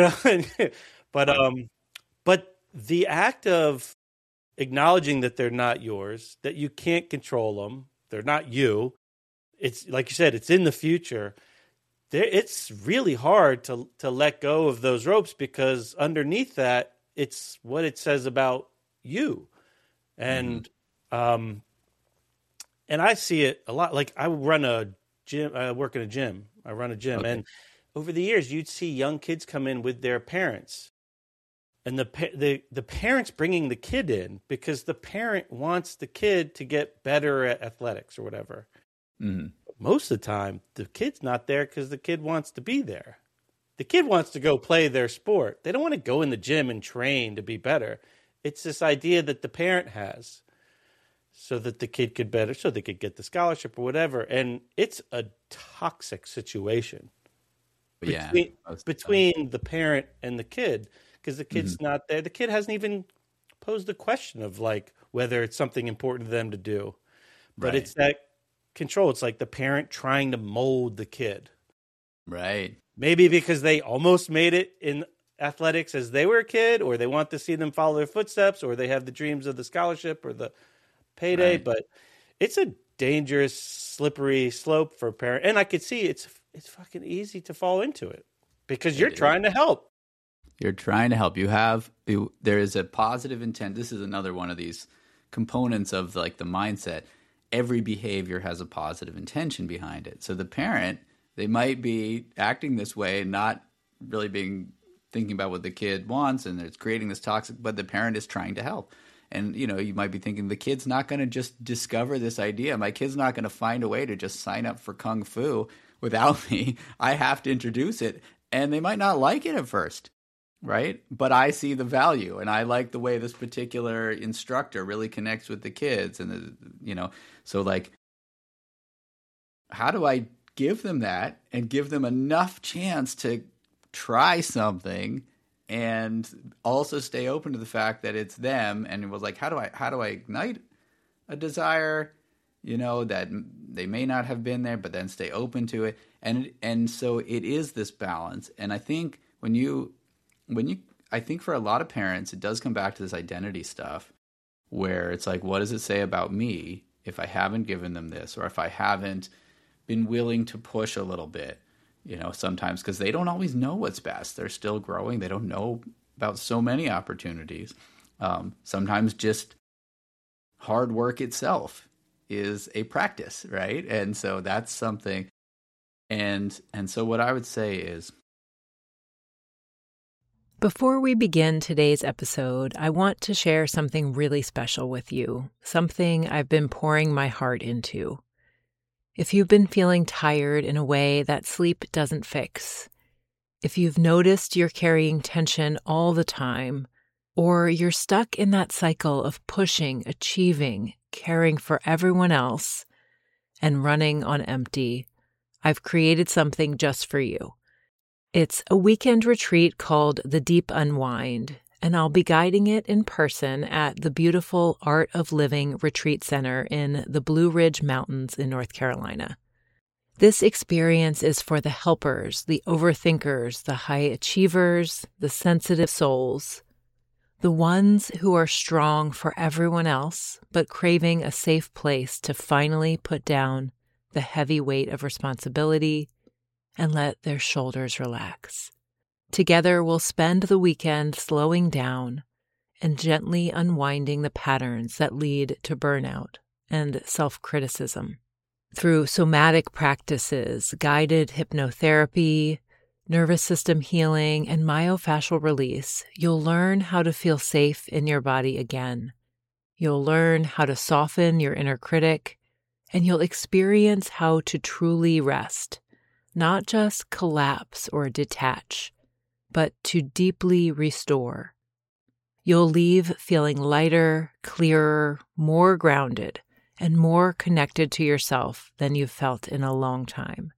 but the act of acknowledging that they're not yours, that you can't control them, they're not you. It's like you said, it's in the future. It's really hard to let go of those ropes, because underneath that, it's what it says about you. And, and I see it a lot. Like I run a gym, I work in a gym. I run a gym. And over the years, you'd see young kids come in with their parents, and the parents bringing the kid in because the parent wants the kid to get better at athletics or whatever. Most of the time, the kid's not there because the kid wants to be there. The kid wants to go play their sport. They don't want to go in the gym and train to be better. It's this idea that the parent has, so that the kid could better, so they could get the scholarship or whatever. And it's a toxic situation between the parent and the kid, because the kid's not there. The kid hasn't even posed the question of like whether it's something important to them to do. But it's that control. It's like the parent trying to mold the kid. Right. Maybe because they almost made it in athletics as they were a kid, or they want to see them follow their footsteps, or they have the dreams of the scholarship or the payday. But it's a dangerous, slippery slope for a parent. And I could see it's fucking easy to fall into it because you're trying to help. You're trying to help. There is a positive intent. This is another one of these components of like the mindset. Every behavior has a positive intention behind it. So the parent, they might be acting this way and not really thinking about what the kid wants, and it's creating this toxic, but the parent is trying to help. And, you might be thinking the kid's not going to just discover this idea. My kid's not going to find a way to just sign up for Kung Fu without me. I have to introduce it, and they might not like it at first, right? But I see the value, and I like the way this particular instructor really connects with the kids. And, so like, how do I give them that and give them enough chance to try something and also stay open to the fact that it's them? And it was like, how do I ignite a desire, that they may not have been there, but then stay open to it. And so it is this balance. And I think I think for a lot of parents, it does come back to this identity stuff where it's like, what does it say about me if I haven't given them this, or if I haven't been willing to push a little bit, sometimes because they don't always know what's best. They're still growing. They don't know about so many opportunities. Sometimes just hard work itself is a practice, right? And so that's something. And so what I would say is, before we begin today's episode, I want to share something really special with you, something I've been pouring my heart into. If you've been feeling tired in a way that sleep doesn't fix, if you've noticed you're carrying tension all the time, or you're stuck in that cycle of pushing, achieving, caring for everyone else, and running on empty, I've created something just for you. It's a weekend retreat called The Deep Unwind, and I'll be guiding it in person at the beautiful Art of Living Retreat Center in the Blue Ridge Mountains in North Carolina. This experience is for the helpers, the overthinkers, the high achievers, the sensitive souls, the ones who are strong for everyone else, but craving a safe place to finally put down the heavy weight of responsibility and let their shoulders relax. Together, we'll spend the weekend slowing down and gently unwinding the patterns that lead to burnout and self-criticism. Through somatic practices, guided hypnotherapy, nervous system healing, and myofascial release, you'll learn how to feel safe in your body again. You'll learn how to soften your inner critic, and you'll experience how to truly rest. Not just collapse or detach, but to deeply restore. You'll leave feeling lighter, clearer, more grounded, and more connected to yourself than you've felt in a long time.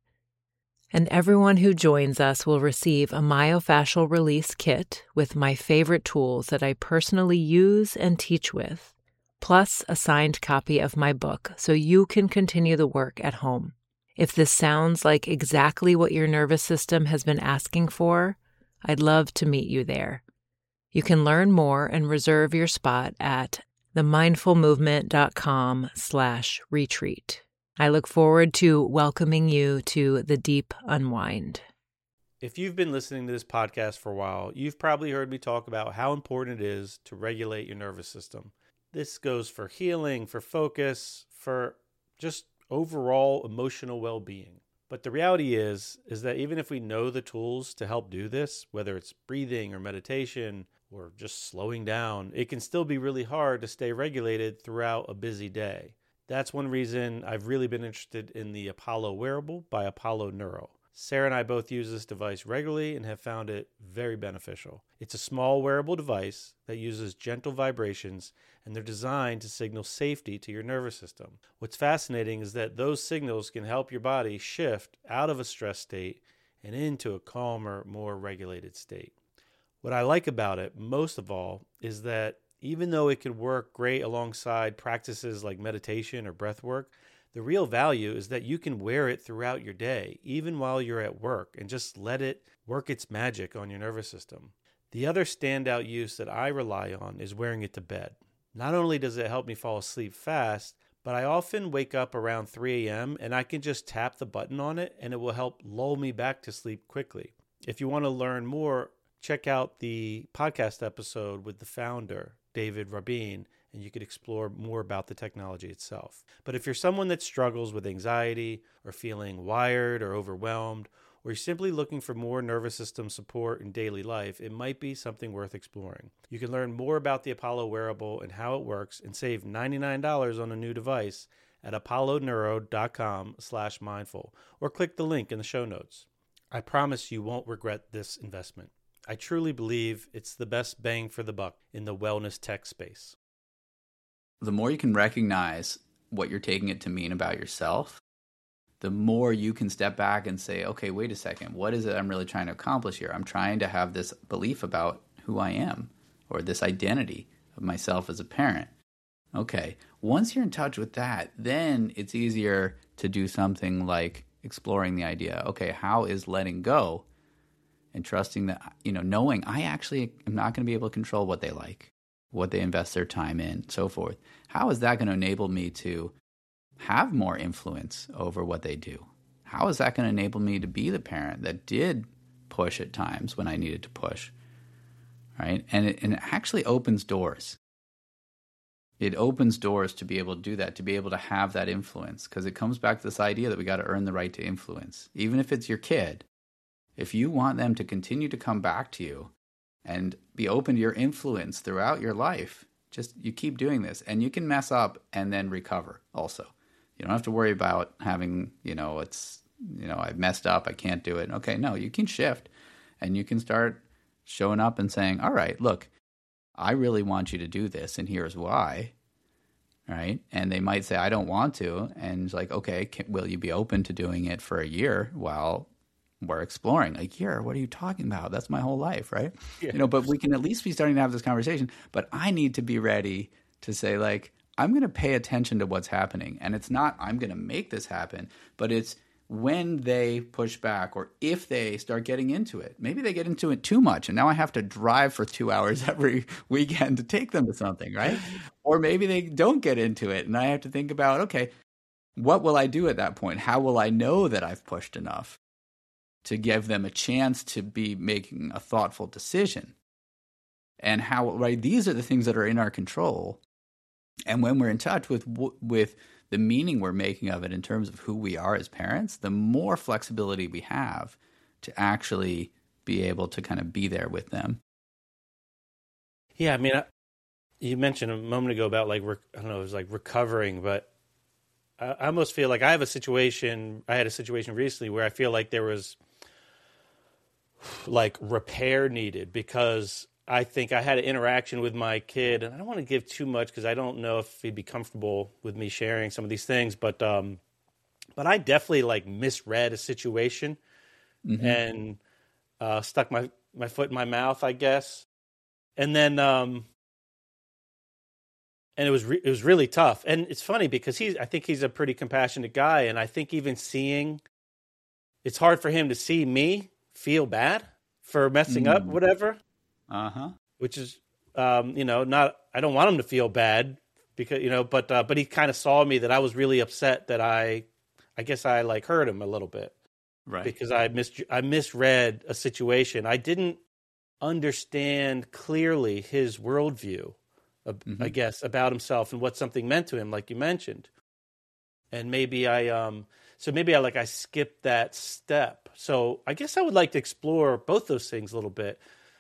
And everyone who joins us will receive a myofascial release kit with my favorite tools that I personally use and teach with, plus a signed copy of my book so you can continue the work at home. If this sounds like exactly what your nervous system has been asking for, I'd love to meet you there. You can learn more and reserve your spot at themindfulmovement.com/retreat. I look forward to welcoming you to the Deep Unwind. If you've been listening to this podcast for a while, you've probably heard me talk about how important it is to regulate your nervous system. This goes for healing, for focus, for just overall emotional well-being. But the reality is that even if we know the tools to help do this, whether it's breathing or meditation or just slowing down, it can still be really hard to stay regulated throughout a busy day. That's one reason I've really been interested in the Apollo wearable by Apollo Neuro. Sarah and I both use this device regularly and have found it very beneficial. It's a small wearable device that uses gentle vibrations, and they're designed to signal safety to your nervous system. What's fascinating is that those signals can help your body shift out of a stress state and into a calmer, more regulated state. What I like about it, most of all, is that even though it could work great alongside practices like meditation or breath work, the real value is that you can wear it throughout your day, even while you're at work, and just let it work its magic on your nervous system. The other standout use that I rely on is wearing it to bed. Not only does it help me fall asleep fast, but I often wake up around 3 a.m. and I can just tap the button on it and it will help lull me back to sleep quickly. If you want to learn more, check out the podcast episode with the founder, David Rabin, and you could explore more about the technology itself. But if you're someone that struggles with anxiety or feeling wired or overwhelmed, or you're simply looking for more nervous system support in daily life, it might be something worth exploring. You can learn more about the Apollo wearable and how it works and save $99 on a new device at apolloneuro.com/mindful, or click the link in the show notes. I promise you won't regret this investment. I truly believe it's the best bang for the buck in the wellness tech space. The more you can recognize what you're taking it to mean about yourself, the more you can step back and say, okay, wait a second, what is it I'm really trying to accomplish here? I'm trying to have this belief about who I am, or this identity of myself as a parent. Okay, once you're in touch with that, then it's easier to do something like exploring the idea, okay, how is letting go and trusting that, knowing I actually am not going to be able to control what they like, what they invest their time in, so forth. How is that going to enable me to have more influence over what they do? how is that going to enable me to be the parent that did push at times when I needed to push, right? And it actually opens doors. It opens doors to be able to do that, to be able to have that influence, because it comes back to this idea that we got to earn the right to influence. Even if it's your kid, if you want them to continue to come back to you and be open to your influence throughout your life, just you keep doing this, and you can mess up and then recover also. You don't have to worry about having, I messed up, I can't do it. Okay, no, you can shift and you can start showing up and saying, all right, look, I really want you to do this, and here's why, right? And they might say, I don't want to. And it's like, okay, will you be open to doing it for a year while we're exploring? A year? What are you talking about? That's my whole life, right? Yeah. But we can at least be starting to have this conversation. But I need to be ready to say, like, I'm going to pay attention to what's happening. And it's not I'm going to make this happen, but it's when they push back, or if they start getting into it. Maybe they get into it too much, and now I have to drive for 2 hours every weekend to take them to something, right? Or maybe they don't get into it, and I have to think about, okay, what will I do at that point? How will I know that I've pushed enough to give them a chance to be making a thoughtful decision? And how, right? These are the things that are in our control. And when we're in touch with the meaning we're making of it in terms of who we are as parents, the more flexibility we have to actually be able to kind of be there with them. Yeah, I mean, you mentioned a moment ago about like, I don't know, it was like recovering, but I almost feel like I had a situation recently where I feel like there was like repair needed, because I think I had an interaction with my kid, and I don't want to give too much because I don't know if he'd be comfortable with me sharing some of these things, but I definitely like misread a situation and stuck my foot in my mouth, I guess. And then and it was really tough. And it's funny because I think he's a pretty compassionate guy, and I think even it's hard for him to see me feel bad for messing up, whatever. Which is, not, I don't want him to feel bad because, but he kind of saw me that I was really upset that I guess I like hurt him a little bit. Right. Because I misread a situation. I didn't understand clearly his worldview, I guess, about himself and what something meant to him, like you mentioned. And maybe I skipped that step. So I guess I would like to explore both those things a little bit.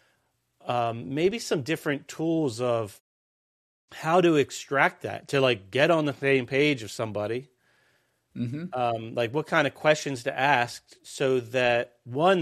Maybe some different tools of how to extract that, to like get on the same page of somebody. Like what kind of questions to ask so that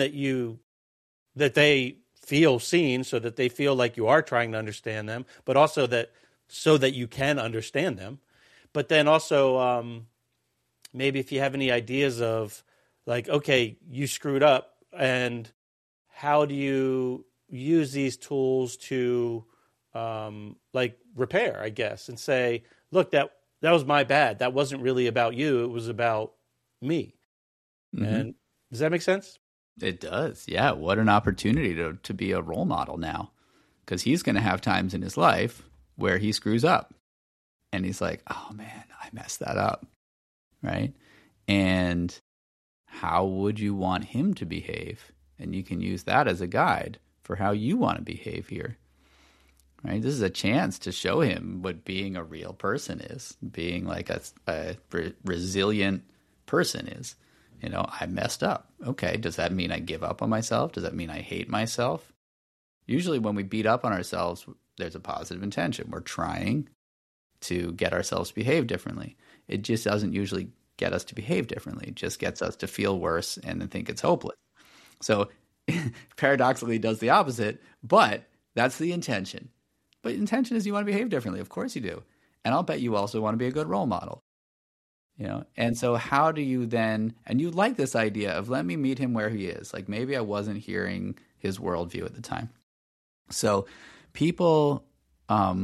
that they feel seen, so that they feel like you are trying to understand them, but also so that you can understand them. But then also, maybe if you have any ideas of like, okay, you screwed up, and how do you use these tools to like repair, I guess, and say, look, that was my bad. That wasn't really about you. It was about me. And does that make sense? It does. Yeah. What an opportunity to be a role model now, because he's going to have times in his life where he screws up and he's like, oh man, I messed that up. Right. And how would you want him to behave? And you can use that as a guide for how you want to behave here, right? This is a chance to show him what being a real person is, being like a resilient person is. I messed up. Okay, does that mean I give up on myself? Does that mean I hate myself? Usually when we beat up on ourselves, there's a positive intention. We're trying to get ourselves to behave differently. It just doesn't usually get us to behave differently. It just gets us to feel worse and then think it's hopeless. So paradoxically it does the opposite, but that's the intention. But intention is you want to behave differently. Of course you do. And I'll bet you also want to be a good role model. And so how do you then, and you like this idea of let me meet him where he is. Like maybe I wasn't hearing his worldview at the time. So people are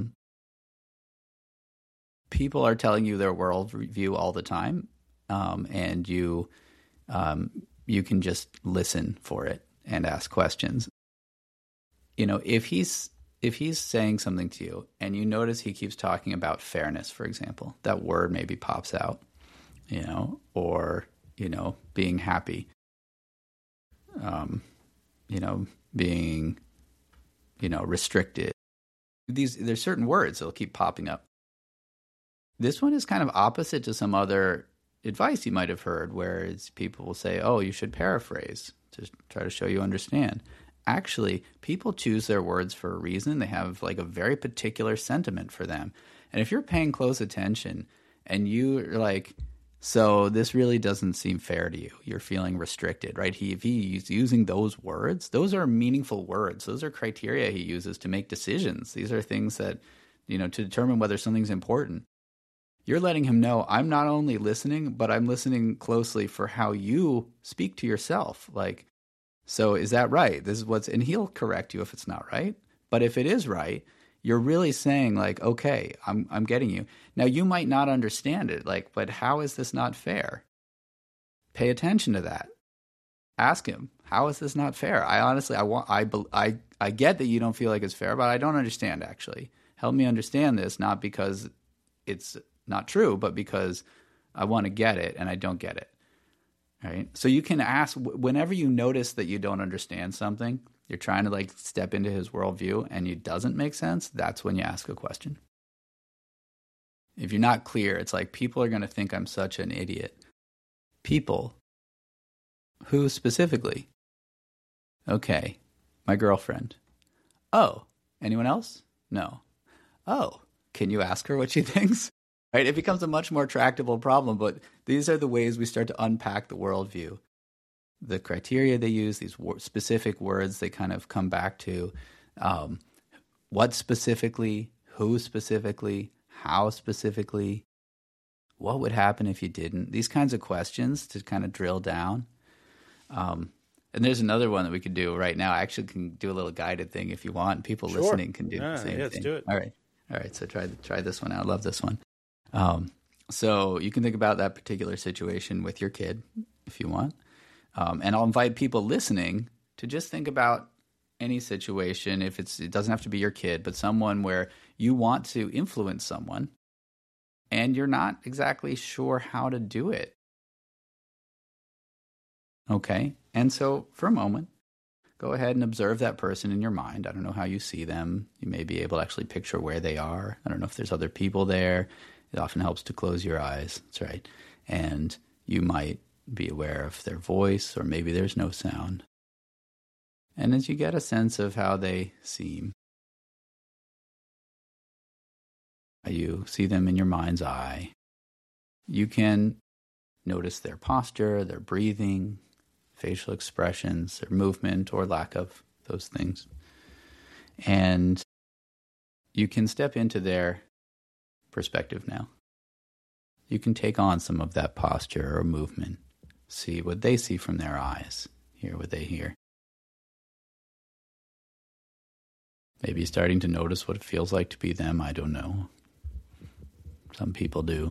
telling you their worldview all the time. And you can just listen for it and ask questions. If he's saying something to you and you notice he keeps talking about fairness, for example, that word maybe pops out, or being happy, being, restricted. There's certain words that'll keep popping up. This one is kind of opposite to some other advice you might have heard, where people will say, oh, you should paraphrase to try to show you understand. Actually, people choose their words for a reason. They have like a very particular sentiment for them. And if you're paying close attention and you're like, so this really doesn't seem fair to you, you're feeling restricted, right? If he's using those words, those are meaningful words. Those are criteria he uses to make decisions. These are things that, to determine whether something's important. You're letting him know, I'm not only listening, but I'm listening closely for how you speak to yourself. Like, so is that right? This is and he'll correct you if it's not right. But if it is right, you're really saying like, okay, I'm getting you. Now you might not understand it, like, but how is this not fair? Pay attention to that. Ask him, how is this not fair? I get that you don't feel like it's fair, but I don't understand actually. Help me understand this, not because it's not true, but because I want to get it and I don't get it. Right? So you can ask whenever you notice that you don't understand something, you're trying to like step into his worldview and it doesn't make sense, that's when you ask a question. If you're not clear, it's like people are going to think I'm such an idiot. People. Who specifically? Okay, my girlfriend. Oh, anyone else? No. Oh, can you ask her what she thinks? Right? It becomes a much more tractable problem, but these are the ways we start to unpack the worldview. The criteria they use, these specific words they kind of come back to. What specifically, who specifically, how specifically, what would happen if you didn't? These kinds of questions to kind of drill down. And there's another one that we could do right now. I actually can do a little guided thing if you want. People listening can do the same thing. Let's do it. All right. So try this one out. I love this one. So you can think about that particular situation with your kid if you want. And I'll invite people listening to just think about any situation. It doesn't have to be your kid, but someone where you want to influence someone and you're not exactly sure how to do it. Okay. And so for a moment, go ahead and observe that person in your mind. I don't know how you see them. You may be able to actually picture where they are. I don't know if there's other people there. It often helps to close your eyes. That's right. And you might be aware of their voice, or maybe there's no sound. And as you get a sense of how they seem, you see them in your mind's eye, you can notice their posture, their breathing, facial expressions, their movement or lack of those things. And you can step into their perspective now. You can take on some of that posture or movement, see what they see from their eyes, hear what they hear. Maybe starting to notice what it feels like to be them, I don't know. Some people do.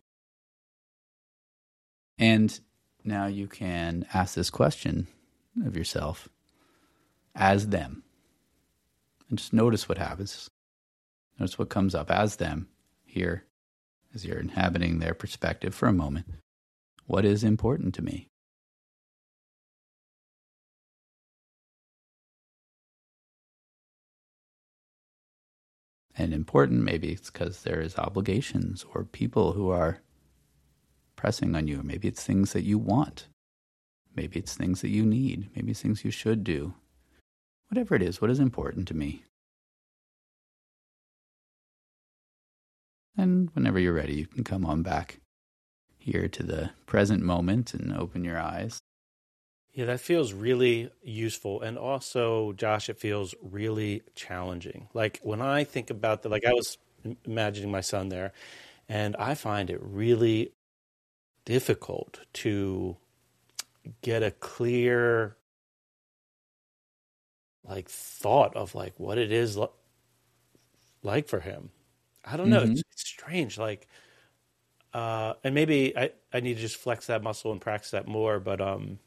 And now you can ask this question of yourself as them. And just notice what happens. Notice what comes up as them here as you're inhabiting their perspective for a moment. What is important to me? And important, maybe it's because there is obligations or people who are pressing on you. Maybe it's things that you want. Maybe it's things that you need. Maybe it's things you should do. Whatever it is, what is important to me? And whenever you're ready, you can come on back here to the present moment and open your eyes. Yeah, that feels really useful. And also, Josh, it feels really challenging. Like when I think about I was imagining my son there, and I find it really difficult to get a clear thought of what it is like for him. I don't know. It's strange. And maybe I need to just flex that muscle and practice that more. But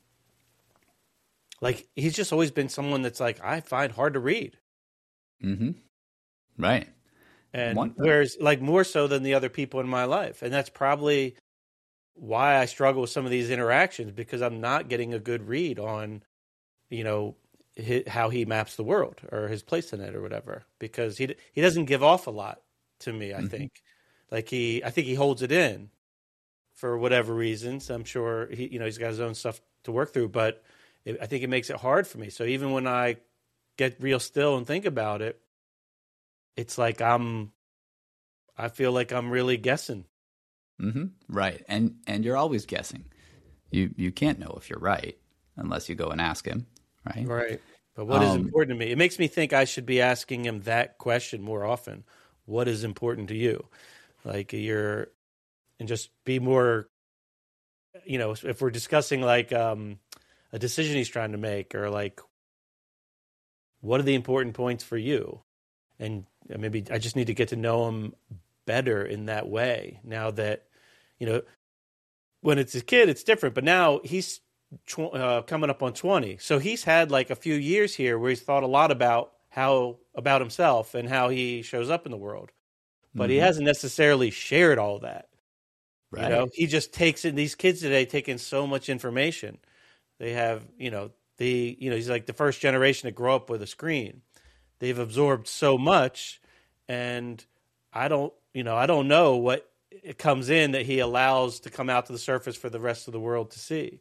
he's just always been someone that's I find hard to read. Mm-hmm. Right. And whereas more so than the other people in my life. And that's probably why I struggle with some of these interactions, because I'm not getting a good read on, how he maps the world or his place in it or whatever, because he doesn't give off a lot to me. I think, I think he holds it in for whatever reasons. I'm sure he's got his own stuff to work through, but I think it makes it hard for me. So even when I get real still and think about it, it's like I feel like I'm really guessing. Right. And you're always guessing. You can't know if you're right unless you go and ask him. Right. Right. But what is important to me? It makes me think I should be asking him that question more often. What is important to you? And just be more, if we're discussing a decision he's trying to make, or what are the important points for you? And maybe I just need to get to know him better in that way. Now that, when it's a kid, it's different, but now he's coming up on 20. So he's had a few years here where he's thought a lot about himself and how he shows up in the world, but he hasn't necessarily shared all that. Right. He just takes in, these kids today take in so much information. They have, he's like the first generation to grow up with a screen. They've absorbed so much, and I don't know what it comes in that he allows to come out to the surface for the rest of the world to see.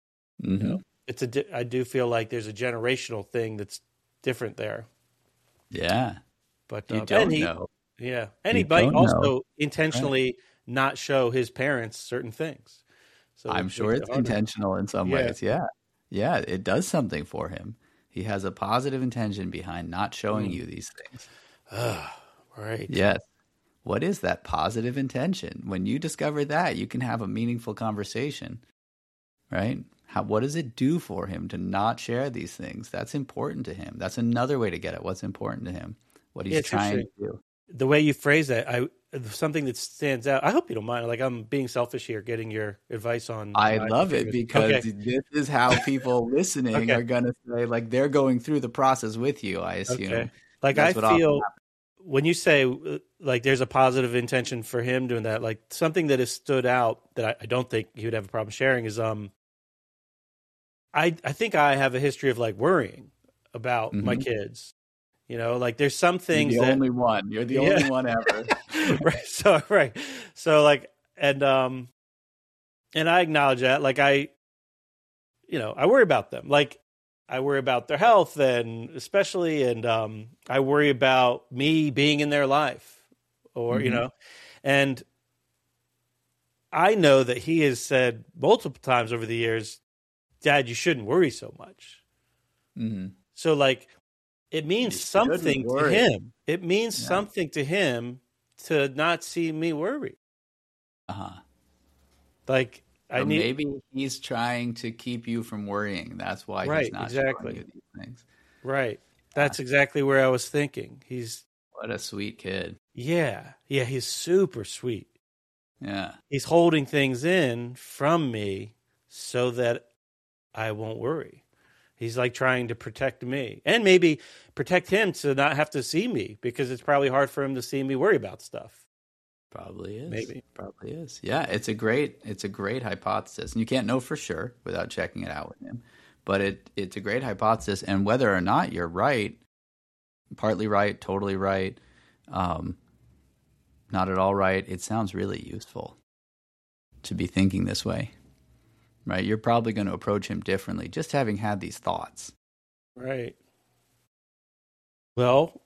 I do feel like there's a generational thing that's different there. Yeah. But you don't know. Yeah. And he might also intentionally not show his parents certain things. So I'm sure it's intentional in some ways. Yeah. Yeah. It does something for him. He has a positive intention behind not showing you these things. Right. Yes. What is that positive intention? When you discover that, you can have a meaningful conversation, right? What does it do for him to not share these things? That's important to him. That's another way to get at what's important to him, what he's trying to do. The way you phrase that, something that stands out. I hope you don't mind. I'm being selfish here, getting your advice on. I love it because this is how people listening are going to say, they're going through the process with you, I assume. Okay. I feel when you say there's a positive intention for him doing that, something that has stood out that I don't think he would have a problem sharing is I think I have a history of worrying about my kids. There's some things You're the only one. You're the only one ever. Right. So and I acknowledge that. I worry about them. I worry about their health, and especially, and I worry about me being in their life, or and I know that he has said multiple times over the years, Dad, you shouldn't worry so much. So it means something to him. It means something to him to not see me worry. Maybe he's trying to keep you from worrying. That's why he's not showing you these things. Right. That's exactly where I was thinking. What a sweet kid. Yeah. Yeah, he's super sweet. Yeah. He's holding things in from me so that I won't worry. He's trying to protect me and maybe protect him to not have to see me, because it's probably hard for him to see me worry about stuff. Probably is. Maybe. Probably is. Yeah, it's a great hypothesis. And you can't know for sure without checking it out with him. But it's a great hypothesis, and whether or not you're right, partly right, totally right, not at all right, it sounds really useful to be thinking this way. Right? You're probably going to approach him differently just having had these thoughts. Right. Well,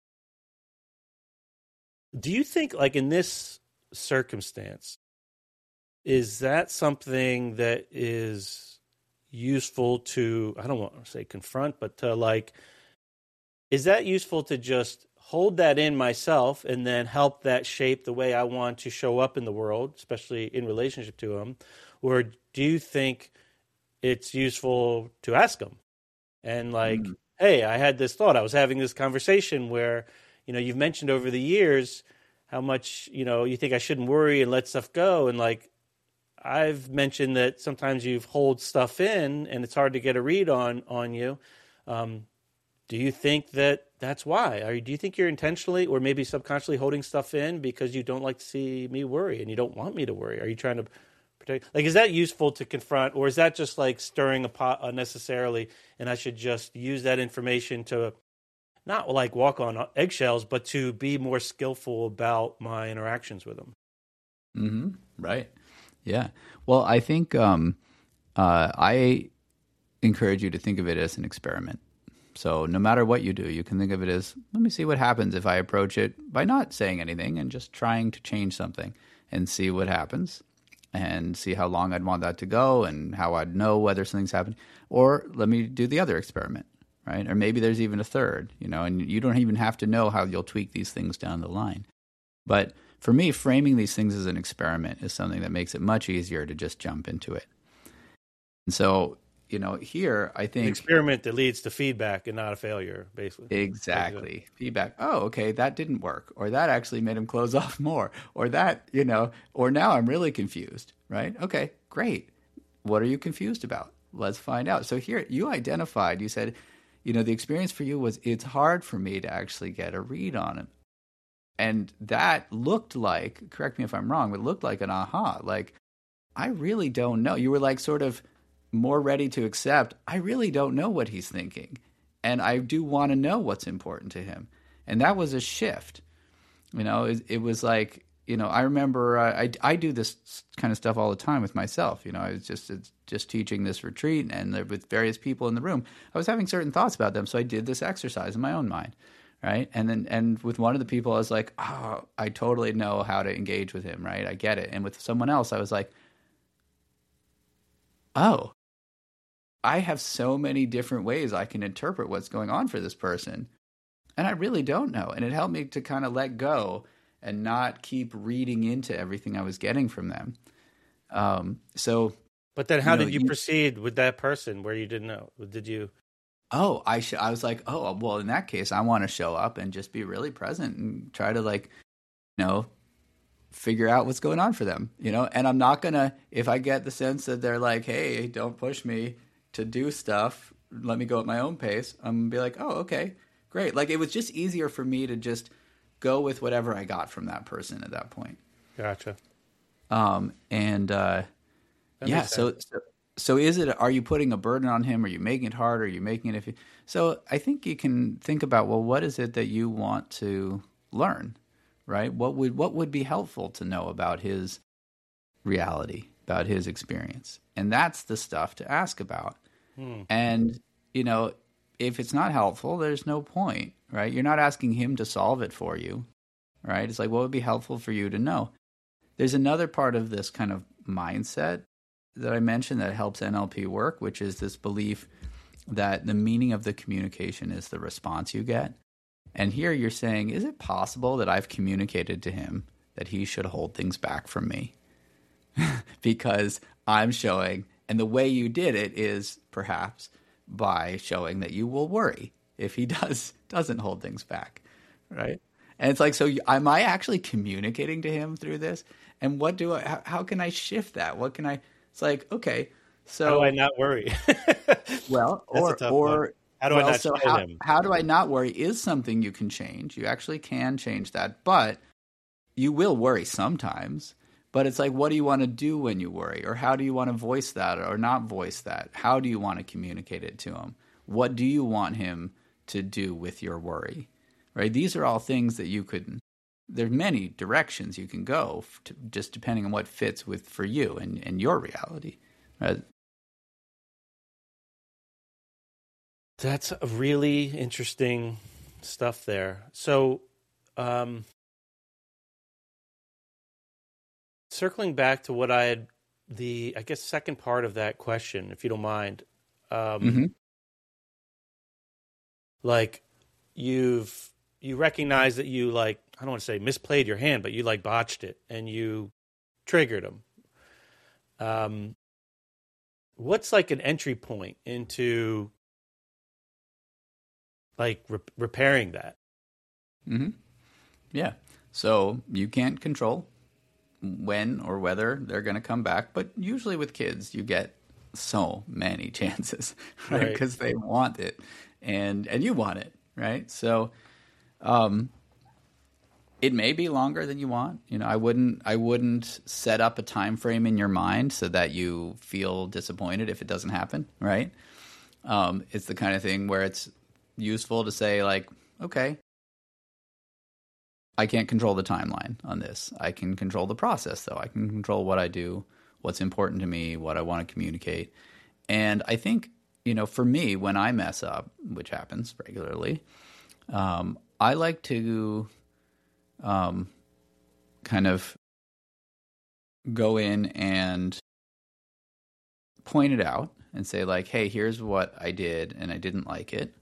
do you think in this circumstance, is that something that is useful to, I don't want to say confront, but to is that useful to just hold that in myself and then help that shape the way I want to show up in the world, especially in relationship to him? Or do you think it's useful to ask him? And hey, I had this thought. I was having this conversation where, you've mentioned over the years how much, you think I shouldn't worry and let stuff go. And I've mentioned that sometimes you hold stuff in and it's hard to get a read on you. Do you think that that's why? Or do you think you're intentionally or maybe subconsciously holding stuff in because you don't like to see me worry and you don't want me to worry? Are you trying to Like, is that useful to confront, or is that just like stirring a pot unnecessarily? And I should just use that information to not like walk on eggshells, but to be more skillful about my interactions with them. Mm-hmm. Right. Yeah. Well, I think I encourage you to think of it as an experiment. So no matter what you do, you can think of it as, let me see what happens if I approach it by not saying anything and just trying to change something and see what happens and see how long I'd want that to go and how I'd know whether something's happening. Or let me do the other experiment, right? Or maybe there's even a third, and you don't even have to know how you'll tweak these things down the line. But for me, framing these things as an experiment is something that makes it much easier to just jump into it. And so, here I think... An experiment that leads to feedback and not a failure, basically. Exactly. Feedback. Oh, okay, that didn't work. Or that actually made him close off more. Or that, or now I'm really confused, right? Okay, great. What are you confused about? Let's find out. So here you identified, you said, the experience for you was it's hard for me to actually get a read on it. And that looked like, correct me if I'm wrong, but it looked like an aha. Like, I really don't know. You were like sort of more ready to accept, I really don't know what he's thinking. And I do want to know what's important to him. And that was a shift. It was like, I remember I do this kind of stuff all the time with myself. I was just teaching this retreat and with various people in the room. I was having certain thoughts about them. So I did this exercise in my own mind. Right. And with one of the people, I was like, oh, I totally know how to engage with him. Right. I get it. And with someone else, I was like, oh, I have so many different ways I can interpret what's going on for this person. And I really don't know. And it helped me to kind of let go and not keep reading into everything I was getting from them. But then how did you proceed with that person where you didn't know? Did you... Oh, I was like, oh, well, in that case, I want to show up and just be really present and try to figure out what's going on for them, and I'm not going to, if I get the sense that they're like, hey, don't push me to do stuff, let me go at my own pace, I'm going to be like, oh, okay, great. Like, it was just easier for me to just go with whatever I got from that person at that point. Gotcha. Yeah, so is it, are you putting a burden on him? Are you making it hard? Are you making it, so I think you can think about, well, what is it that you want to learn, right? What would be helpful to know about his reality, about his experience? And that's the stuff to ask about. And, if it's not helpful, there's no point, right? You're not asking him to solve it for you, right? It's like, what would be helpful for you to know? There's another part of this kind of mindset that I mentioned that helps NLP work, which is this belief that the meaning of the communication is the response you get. And here you're saying, is it possible that I've communicated to him that he should hold things back from me? Because I'm showing, and the way you did it is perhaps by showing that you will worry if he doesn't hold things back, right? And it's like, so am I actually communicating to him through this? And how can I shift that? It's like, okay, so how do I not worry? Well, or how do I not show him? How do I not worry is something you can change. You actually can change that, but you will worry sometimes. But it's like, what do you want to do when you worry? Or how do you want to voice that or not voice that? How do you want to communicate it to him? What do you want him to do with your worry? Right? These are all things that you could, there's many directions you can go, just depending on what fits for you and your reality. Right? That's a really interesting stuff there. So, circling back to what I had, I guess, second part of that question, if you don't mind. Like, you recognize that you, like, I don't want to say misplayed your hand, but you, like, botched it and you triggered him. What's, like, an entry point into, like, repairing that? Yeah. So you can't control when or whether they're going to come back, but usually with kids, you get so many chances, right? Because they want it, and you want it, right? So, It may be longer than you want. I wouldn't set up a time frame in your mind so that you feel disappointed if it doesn't happen, right? It's the kind of thing where it's useful to say, like, okay, I can't control the timeline on this. I can control the process, though. I can control what I do, what's important to me, what I want to communicate. And I think, for me, when I mess up, which happens regularly, I like to kind of go in and point it out and say, like, hey, here's what I did and I didn't like it.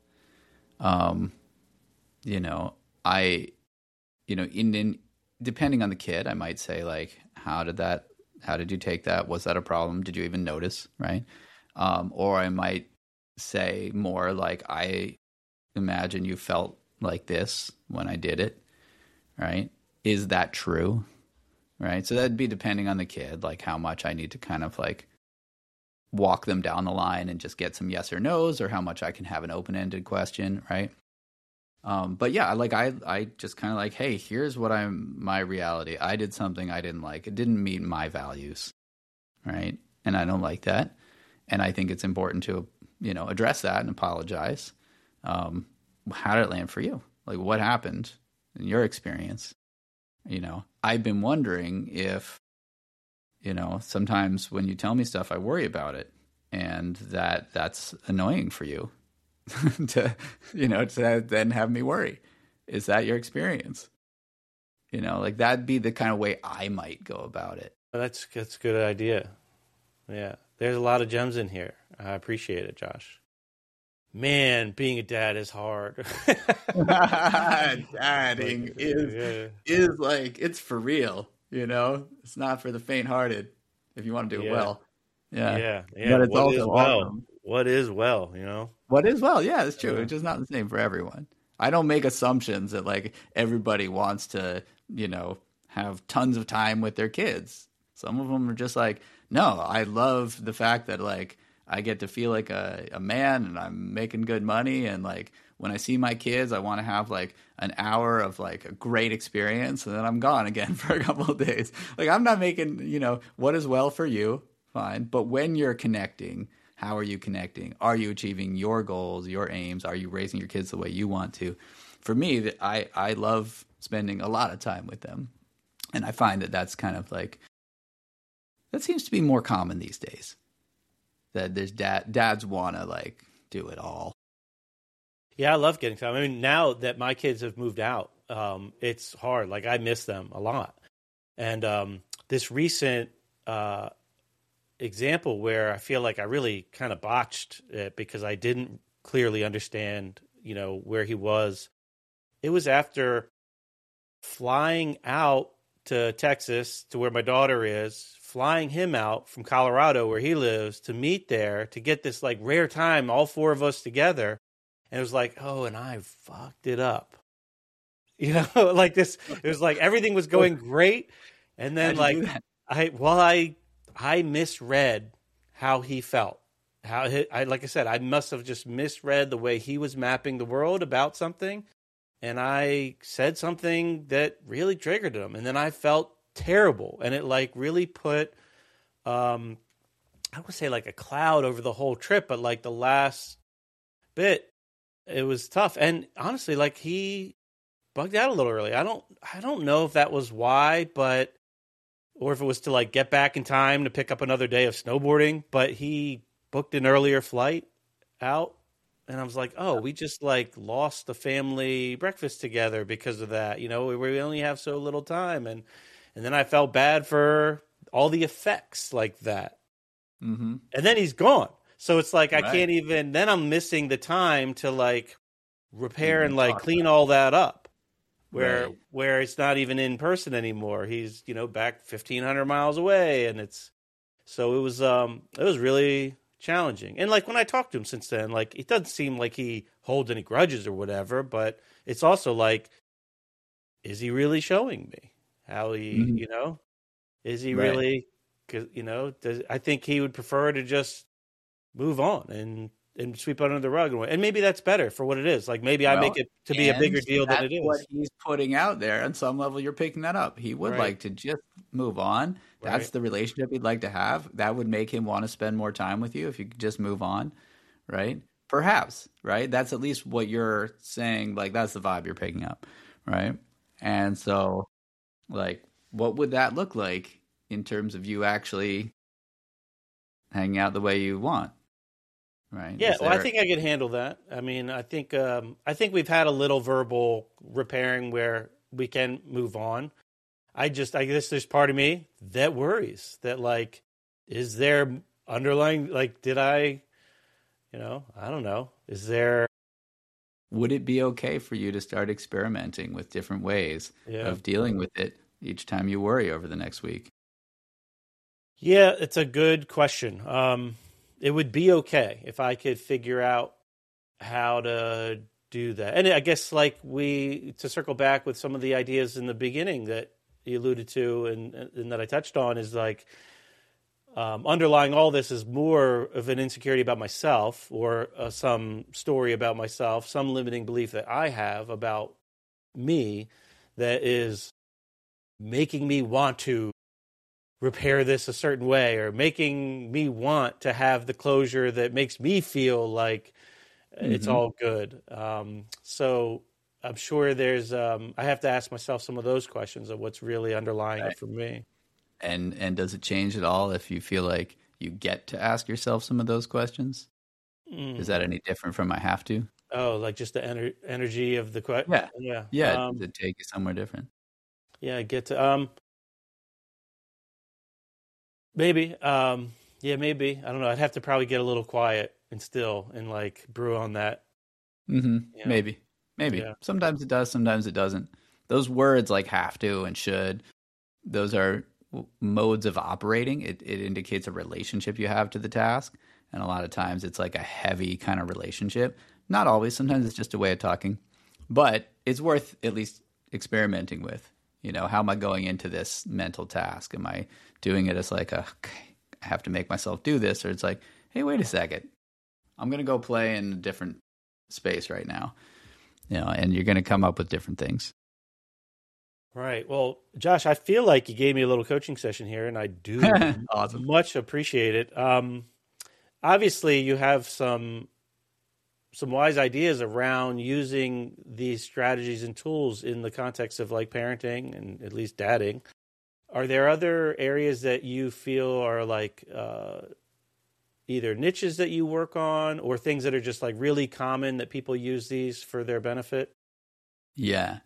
Depending on the kid, I might say, like, how did you take that? Was that a problem? Did you even notice? Right. Or I might say more like, I imagine you felt like this when I did it. Right. Is that true? Right. So that'd be depending on the kid, like how much I need to kind of like walk them down the line and just get some yes or no's, or how much I can have an open-ended question. Right. But yeah, like I just kind of like, hey, here's what my reality. I did something I didn't like. It didn't meet my values. Right. And I don't like that. And I think it's important to, address that and apologize. How did it land for you? Like, what happened in your experience? I've been wondering if, sometimes when you tell me stuff, I worry about it, and that's annoying for you to then have me worry. Is that your experience? Like, that'd be the kind of way I might go about it. Well, that's a good idea. Yeah. There's a lot of gems in here. I appreciate it, Josh. Man, being a dad is hard. Dadding is like, it's for real, It's not for the faint-hearted if you want to do it well. Yeah. But it's what also is well? awesome. What is well, What is well? Yeah, it's true. It's just not the same for everyone. I don't make assumptions that like everybody wants to, have tons of time with their kids. Some of them are just like, no, I love the fact that like I get to feel like a man and I'm making good money. And like when I see my kids, I want to have like an hour of like a great experience, and then I'm gone again for a couple of days. Like, I'm not making, what is well for you, fine. But when you're connecting, how are you connecting? Are you achieving your goals, your aims? Are you raising your kids the way you want to? For me, I love spending a lot of time with them. And I find that that's kind of like, that seems to be more common these days. That there's dads want to like do it all. Yeah, I love getting time. I mean, now that my kids have moved out, it's hard. Like, I miss them a lot. And this recent example where I feel like I really kind of botched it because I didn't clearly understand, where he was. It was after flying out to Texas, to where my daughter is, flying him out from Colorado where he lives to meet there to get this like rare time, all four of us together. And it was like, oh, and I fucked it up. Like this, it was like everything was going great. And then like, I misread how he felt. Like I said, I must have just misread the way he was mapping the world about something. And I said something that really triggered him. And then I felt terrible. And it like really put, I would say like a cloud over the whole trip, but like the last bit, it was tough. And honestly, like he bugged out a little early. I don't know if that was why, or if it was to like get back in time to pick up another day of snowboarding, but he booked an earlier flight out. And I was like, oh, we just like lost the family breakfast together because of that. We only have so little time. And then I felt bad for all the effects like that. Mm-hmm. And then he's gone. So it's like, I can't even, then I'm missing the time to like repair and like clean all that up where it's not even in person anymore. He's, back 1,500 miles away. And it was really challenging. And like when I talked to him since then, like it doesn't seem like he holds any grudges or whatever, but it's also like, is he really showing me how he, is he really, 'cause, I think he would prefer to just move on and sweep it under the rug. And maybe that's better for what it is. Like maybe I make it to be a bigger deal than it is. What he's putting out there. On some level, you're picking that up. He would like to just move on. That's the relationship he'd like to have. That would make him want to spend more time with you if you could just move on, right? Perhaps, right? That's at least what you're saying. Like, that's the vibe you're picking up, right? And so, like, what would that look like in terms of you actually hanging out the way you want, right? Yeah, well, I think I could handle that. I mean, I think we've had a little verbal repairing where we can move on. I guess there's part of me that worries that, like, is there underlying, like, did I, I don't know. Is there... Would it be okay for you to start experimenting with different ways of dealing with it each time you worry over the next week? Yeah, it's a good question. It would be okay if I could figure out how to do that. And I guess, like, to circle back with some of the ideas in the beginning that you alluded to and that I touched on, is like, underlying all this is more of an insecurity about myself, or some story about myself, some limiting belief that I have about me that is making me want to repair this a certain way, or making me want to have the closure that makes me feel like it's all good. So I'm sure there's, I have to ask myself some of those questions of what's really underlying it for me. And does it change at all if you feel like you get to ask yourself some of those questions? Is that any different from I have to? Oh, like just the energy of the question? Yeah. Does it take you somewhere different? Yeah, I get to, maybe. Maybe. I don't know. I'd have to probably get a little quiet and like brew on that. Maybe. Yeah. Sometimes it does, sometimes it doesn't. Those words like have to and should, those are modes of operating. It indicates a relationship you have to the task. And a lot of times it's like a heavy kind of relationship. Not always. Sometimes it's just a way of talking. But it's worth at least experimenting with. How am I going into this mental task? Am I doing it as like I have to make myself do this? Or it's like, hey, wait a second. I'm going to go play in a different space right now. And you're going to come up with different things. Right. Well, Josh, I feel like you gave me a little coaching session here, and I do awesome. Much appreciate it. Obviously, you have some wise ideas around using these strategies and tools in the context of like parenting and at least dadding. Are there other areas that you feel are like either niches that you work on, or things that are just like really common that people use these for their benefit? Yeah.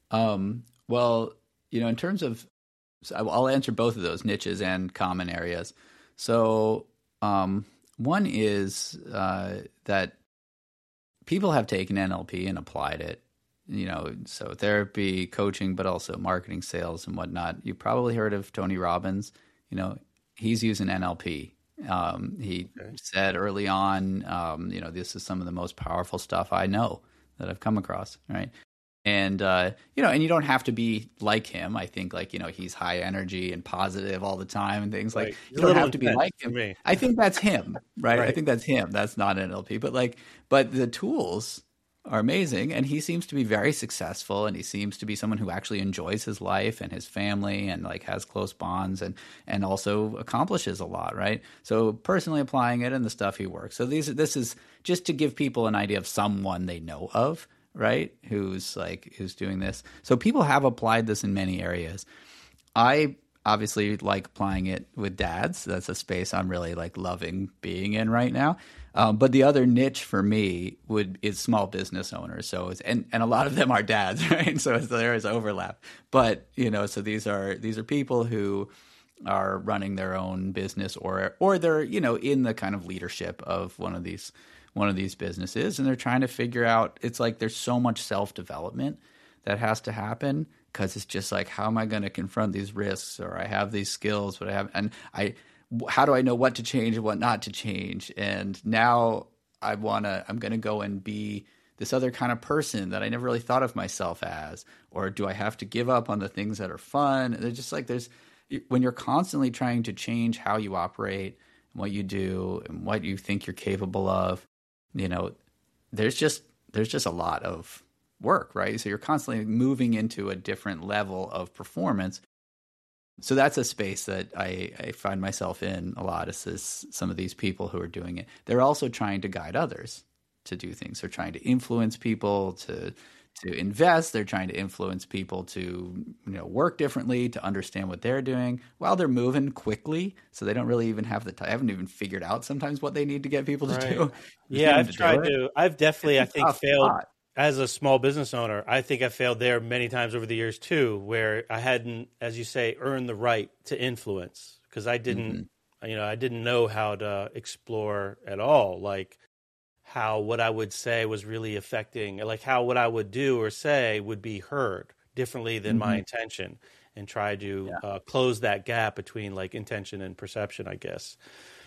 Well, in terms of, I'll answer both of those, niches and common areas. So one is that people have taken NLP and applied it, so therapy, coaching, but also marketing, sales, and whatnot. You probably heard of Tony Robbins. He's using NLP. He said early on, this is some of the most powerful stuff I know that I've come across, right? And, and you don't have to be like him. I think he's high energy and positive all the time and things like, you don't have to be like him. I think that's him, right? I think that's him. That's not NLP, but the tools are amazing. And he seems to be very successful, and he seems to be someone who actually enjoys his life and his family and like has close bonds and also accomplishes a lot, right? So personally applying it and the stuff he works. So this is just to give people an idea of someone they know of, right? Who's doing this. So people have applied this in many areas. I obviously like applying it with dads. That's a space I'm really like loving being in right now. But the other niche for me is small business owners. So and a lot of them are dads, right? So there is overlap. But so these are people who are running their own business or they're in the kind of leadership of one of these businesses, and they're trying to figure out, it's like there's so much self-development that has to happen, because it's just like, how am I going to confront these risks? Or I have these skills, but how do I know what to change and what not to change? And now I'm going to go and be this other kind of person that I never really thought of myself as, or do I have to give up on the things that are fun? They're just like, when you're constantly trying to change how you operate and what you do and what you think you're capable of, there's just a lot of work, right? So you're constantly moving into a different level of performance. So that's a space that I find myself in a lot, is some of these people who are doing it. They're also trying to guide others to do things. They're trying to influence people to invest. They're trying to influence people to work differently, to understand what they're doing while they're moving quickly. So they don't really even have the time. I haven't even figured out sometimes what they need to get people to do. Yeah, I've definitely, I think, failed as a small business owner. I think I failed there many times over the years too, where I hadn't, as you say, earned the right to influence, because I didn't, I didn't know how to explore at all, like how what I would say was really affecting, like how what I would do or say would be heard differently than my intention, and try to close that gap between like intention and perception, I guess.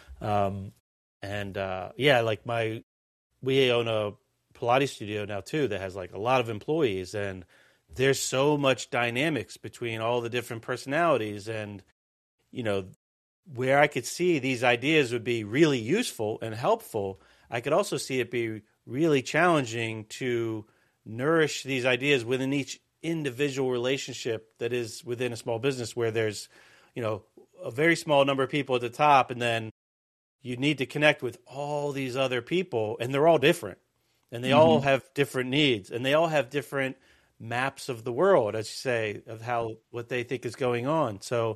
We own a Pilates studio now too that has like a lot of employees, and there's so much dynamics between all the different personalities, and where I could see these ideas would be really useful and helpful, I could also see it be really challenging to nourish these ideas within each individual relationship that is within a small business, where there's a very small number of people at the top, and then you need to connect with all these other people, and they're all different. And they all have different needs, and they all have different maps of the world, as you say, of what they think is going on. So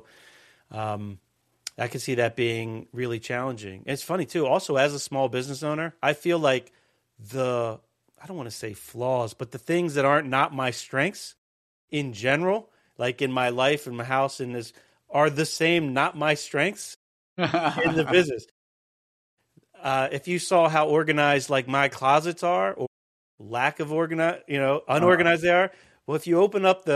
I can see that being really challenging. And it's funny too, also as a small business owner, I feel like I don't want to say flaws, but the things that aren't not my strengths in general, like in my life and my house and this, are the same not my strengths in the business. If you saw how organized like my closets are, or lack of unorganized they are, well, if you open up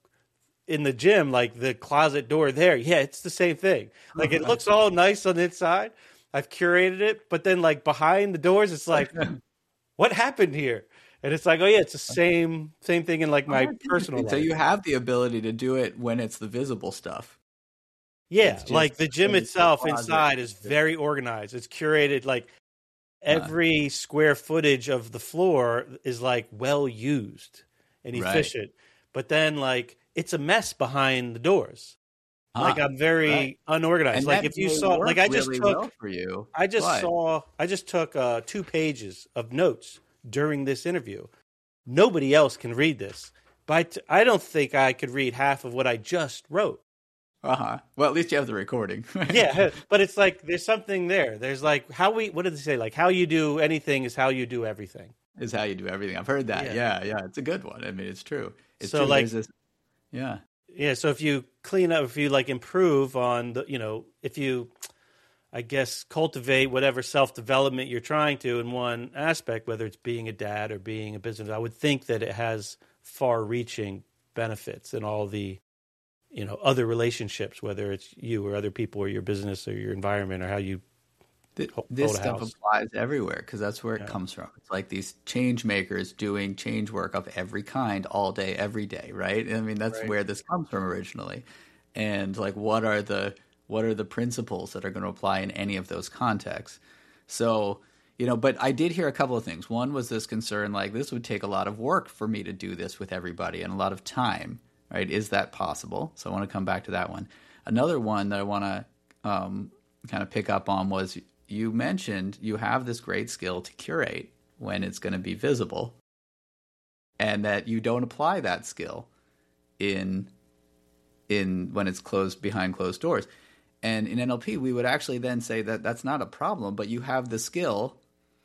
in the gym, like the closet door there, it's the same thing. Like it looks all nice on the inside. I've curated it, but then like behind the doors, it's like, what happened here? And it's like, oh yeah, it's the same thing in like my personal life. So you have the ability to do it when it's the visible stuff. Yeah, like the gym itself inside is very organized. It's curated, like every square footage of the floor is like well used and efficient. Right. But then like it's a mess behind the doors. Like I'm very unorganized. And like if you saw, like I just took well for you. I just took 2 pages of notes during this interview. Nobody else can read this, but I don't think I could read half of what I just wrote. Well, at least you have the recording. Yeah, but it's like there's something there. There's like what did they say? Like how you do anything is how you do everything. Is how you do everything. I've heard that. Yeah. It's a good one. I mean, it's true. It's so true. Like, yeah. So if you clean up, if you like improve on the, if you, I guess, cultivate whatever self-development you're trying to in one aspect, whether it's being a dad or being a business, I would think that it has far-reaching benefits in all the other relationships, whether it's you or other people or your business or your environment or how you this stuff applies everywhere, because that's where it comes from. It's like these change makers doing change work of every kind all day, every day, right? I mean, that's where this comes from originally. And like, what are the principles that are going to apply in any of those contexts? So, but I did hear a couple of things. One was this concern, like this would take a lot of work for me to do this with everybody and a lot of time. Right? Is that possible? So I want to come back to that one. Another one that I want to kind of pick up on was you mentioned you have this great skill to curate when it's going to be visible, and that you don't apply that skill in when it's closed behind closed doors. And in NLP, we would actually then say that that's not a problem, but you have the skill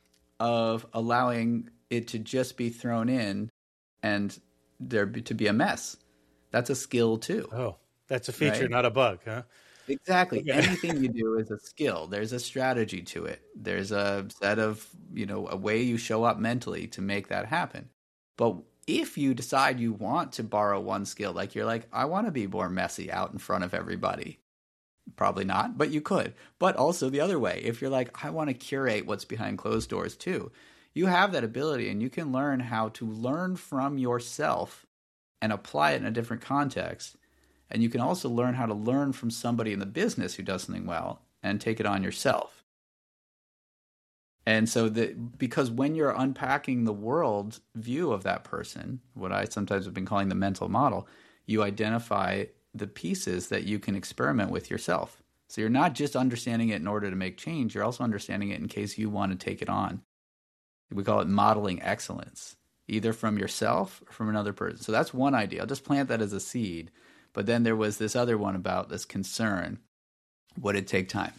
of allowing it to just be thrown in and to be a mess. That's a skill too. Oh, that's a feature, right? Not a bug, huh? Exactly. Okay. Anything you do is a skill. There's a strategy to it. There's a set of, a way you show up mentally to make that happen. But if you decide you want to borrow one skill, like you're like, I want to be more messy out in front of everybody. Probably not, but you could. But also the other way, if you're like, I want to curate what's behind closed doors too, you have that ability, and you can learn how to learn from yourself and apply it in a different context. And you can also learn how to learn from somebody in the business who does something well and take it on yourself. And so because when you're unpacking the world view of that person, what I sometimes have been calling the mental model, you identify the pieces that you can experiment with yourself. So you're not just understanding it in order to make change, you're also understanding it in case you want to take it on. We call it modeling excellence, either from yourself or from another person. So that's one idea. I'll just plant that as a seed. But then there was this other one about this concern. Would it take time?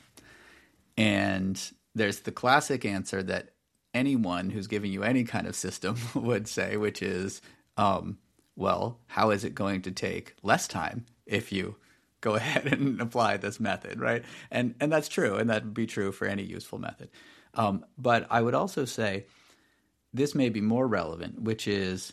And there's the classic answer that anyone who's giving you any kind of system would say, which is, well, how is it going to take less time if you go ahead and apply this method, right? And that's true, and that would be true for any useful method. But I would also say this may be more relevant, which is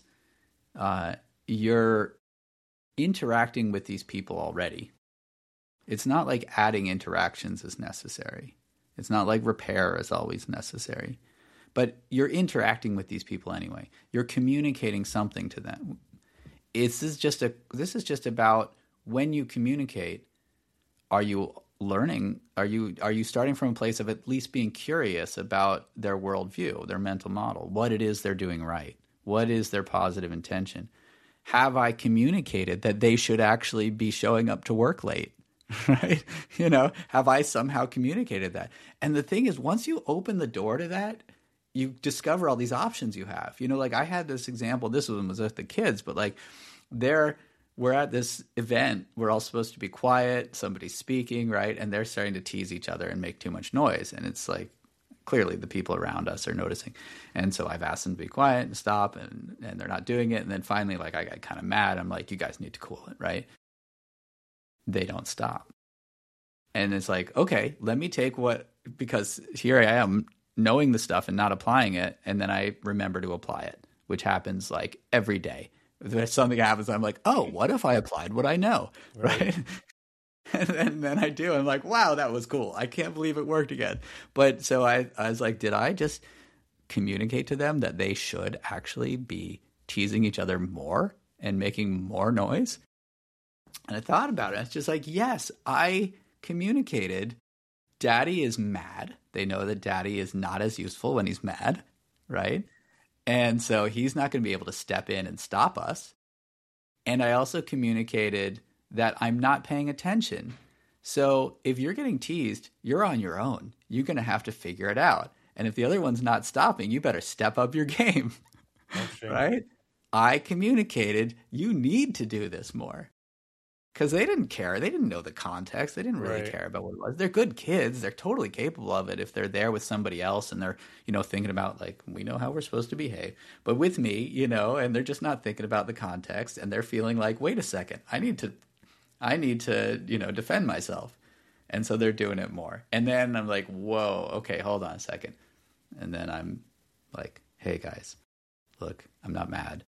you're interacting with these people already. It's not like adding interactions is necessary. It's not like repair is always necessary. But you're interacting with these people anyway. You're communicating something to them. This is just about when you communicate, are you learning? Are you starting from a place of at least being curious about their worldview, their mental model, what it is they're doing right? What is their positive intention? Have I communicated that they should actually be showing up to work late? Right? Have I somehow communicated that? And the thing is, once you open the door to that, you discover all these options you have. Like I had this example, this one was with the kids, but like we're at this event, we're all supposed to be quiet, somebody's speaking, right? And they're starting to tease each other and make too much noise. And it's like, clearly the people around us are noticing. And so I've asked them to be quiet and stop, and they're not doing it. And then finally, like, I got kind of mad. I'm like, you guys need to cool it, right? They don't stop. And it's like, okay, let me take because here I am knowing the stuff and not applying it. And then I remember to apply it, which happens like every day. If there's something happens, I'm like, oh, what if I applied what I know, right? And then I do. I'm like, wow, that was cool. I can't believe it worked again. But so I was like, did I just communicate to them that they should actually be teasing each other more and making more noise? And I thought about it. It's just like, yes, I communicated. Daddy is mad. They know that Daddy is not as useful when he's mad, right? And so he's not going to be able to step in and stop us. And I also communicated that I'm not paying attention. So if you're getting teased, you're on your own. You're going to have to figure it out. And if the other one's not stopping, you better step up your game, right? I communicated, you need to do this more. Because they didn't care. They didn't know the context. They didn't really care about what it was. They're good kids. They're totally capable of it if they're there with somebody else and they're, thinking about, like, we know how we're supposed to behave. But with me, and they're just not thinking about the context, and they're feeling like, wait a second, I need to, defend myself. And so they're doing it more. And then I'm like, whoa, okay, hold on a second. And then I'm like, hey guys, look, I'm not mad.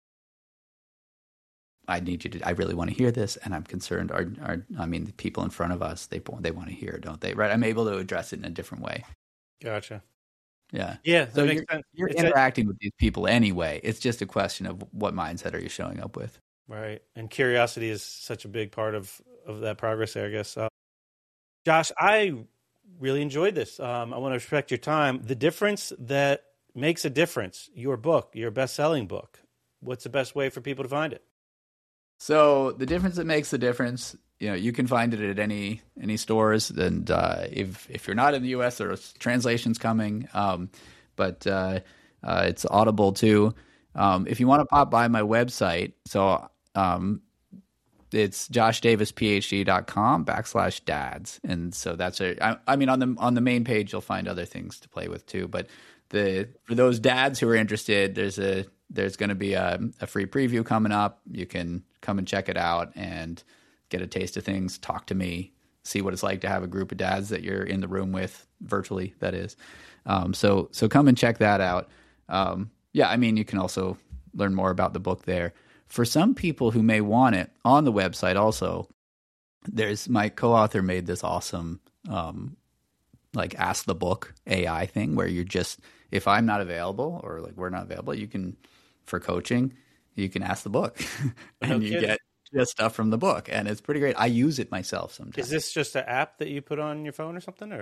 I really want to hear this, and I'm concerned. The people in front of us, they want to hear, don't they? Right? I'm able to address it in a different way. Gotcha. Yeah. Yeah. So you're interacting with these people anyway. It's just a question of what mindset are you showing up with. Right. And curiosity is such a big part of that progress there, I guess. Josh, I really enjoyed this. I want to respect your time. The Difference That Makes a Difference, your book, your best-selling book. What's the best way for people to find it? So The Difference That Makes the Difference, you can find it at any stores. And if you're not in the U.S., there's translations coming. But it's Audible too. If you want to pop by my website, so it's joshdavisphd.com/dads. And so that's on the main page, you'll find other things to play with too. But for those dads who are interested, there's going to be a free preview coming up. You can come and check it out and get a taste of things, talk to me, see what it's like to have a group of dads that you're in the room with, virtually, that is. So come and check that out. You can also learn more about the book there. For some people who may want it, on the website also, there's my co-author made this awesome ask the book AI thing where you're just, if I'm not available or like we're not available, you can, for coaching, you can ask the book and you get just stuff from the book. And it's pretty great. I use it myself sometimes. Is this just an app that you put on your phone or something? Or?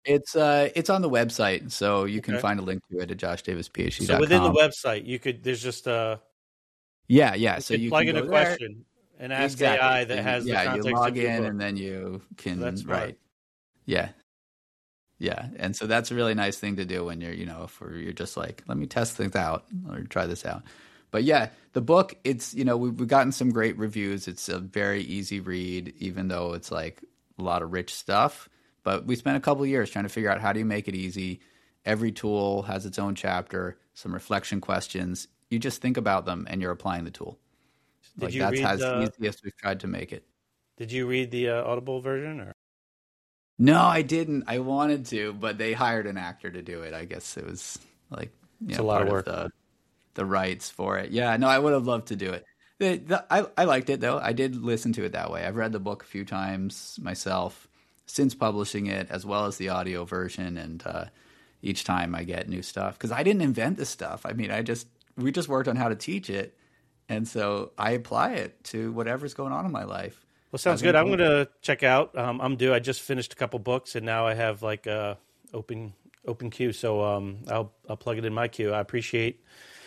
It's on the website, so you can find a link to it at joshdavisphd.com. So within the website, there's just yeah. So you plug can in a question and ask AI that has the context you log of your in book. and then you can right. Yeah. And so that's a really nice thing to do when you're, if you're just like, let me test things out or try this out. But yeah, the book, it's, we've gotten some great reviews. It's a very easy read, even though it's like a lot of rich stuff. But we spent a couple of years trying to figure out how do you make it easy. Every tool has its own chapter, some reflection questions. You just think about them and you're applying the tool. That's as easy as we've tried to make it. Did you read the Audible version? Or? No, I didn't. I wanted to, but they hired an actor to do it. I guess it was like it's a lot of work. The rights for it. Yeah, no, I would have loved to do it. I liked it, though. I did listen to it that way. I've read the book a few times myself since publishing it, as well as the audio version, and each time I get new stuff. Because I didn't invent this stuff. I mean, we just worked on how to teach it, and so I apply it to whatever's going on in my life. Well, sounds good. I'm going to check out. I just finished a couple books, and now I have like a open queue, so I'll plug it in my queue. I appreciate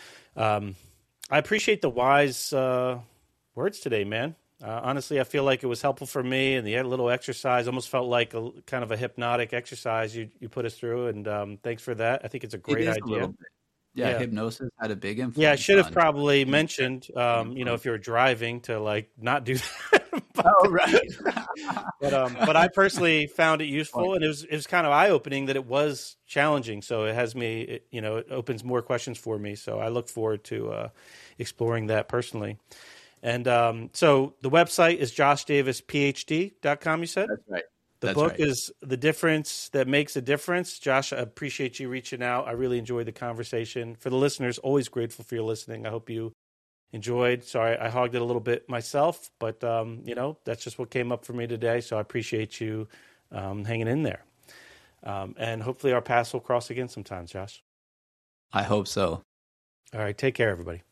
the wise words today, man. Honestly, I feel like it was helpful for me, and the little exercise almost felt like a kind of a hypnotic exercise you put us through, and thanks for that. I think it's a great idea. Yeah, hypnosis had a big influence. Yeah, I should have probably mentioned, if you're driving to like not do that. Right. but I personally found it useful, and it was kind of eye-opening that it was challenging. So it has me, it opens more questions for me. So I look forward to exploring that personally. And so the website is joshdavisphd.com, you said? That's right. The book is The Difference That Makes a Difference. Josh, I appreciate you reaching out. I really enjoyed the conversation. For the listeners, always grateful for your listening. I hope you enjoyed. Sorry, I hogged it a little bit myself, but, that's just what came up for me today. So I appreciate you hanging in there. And hopefully our paths will cross again sometime, Josh. I hope so. All right. Take care, everybody.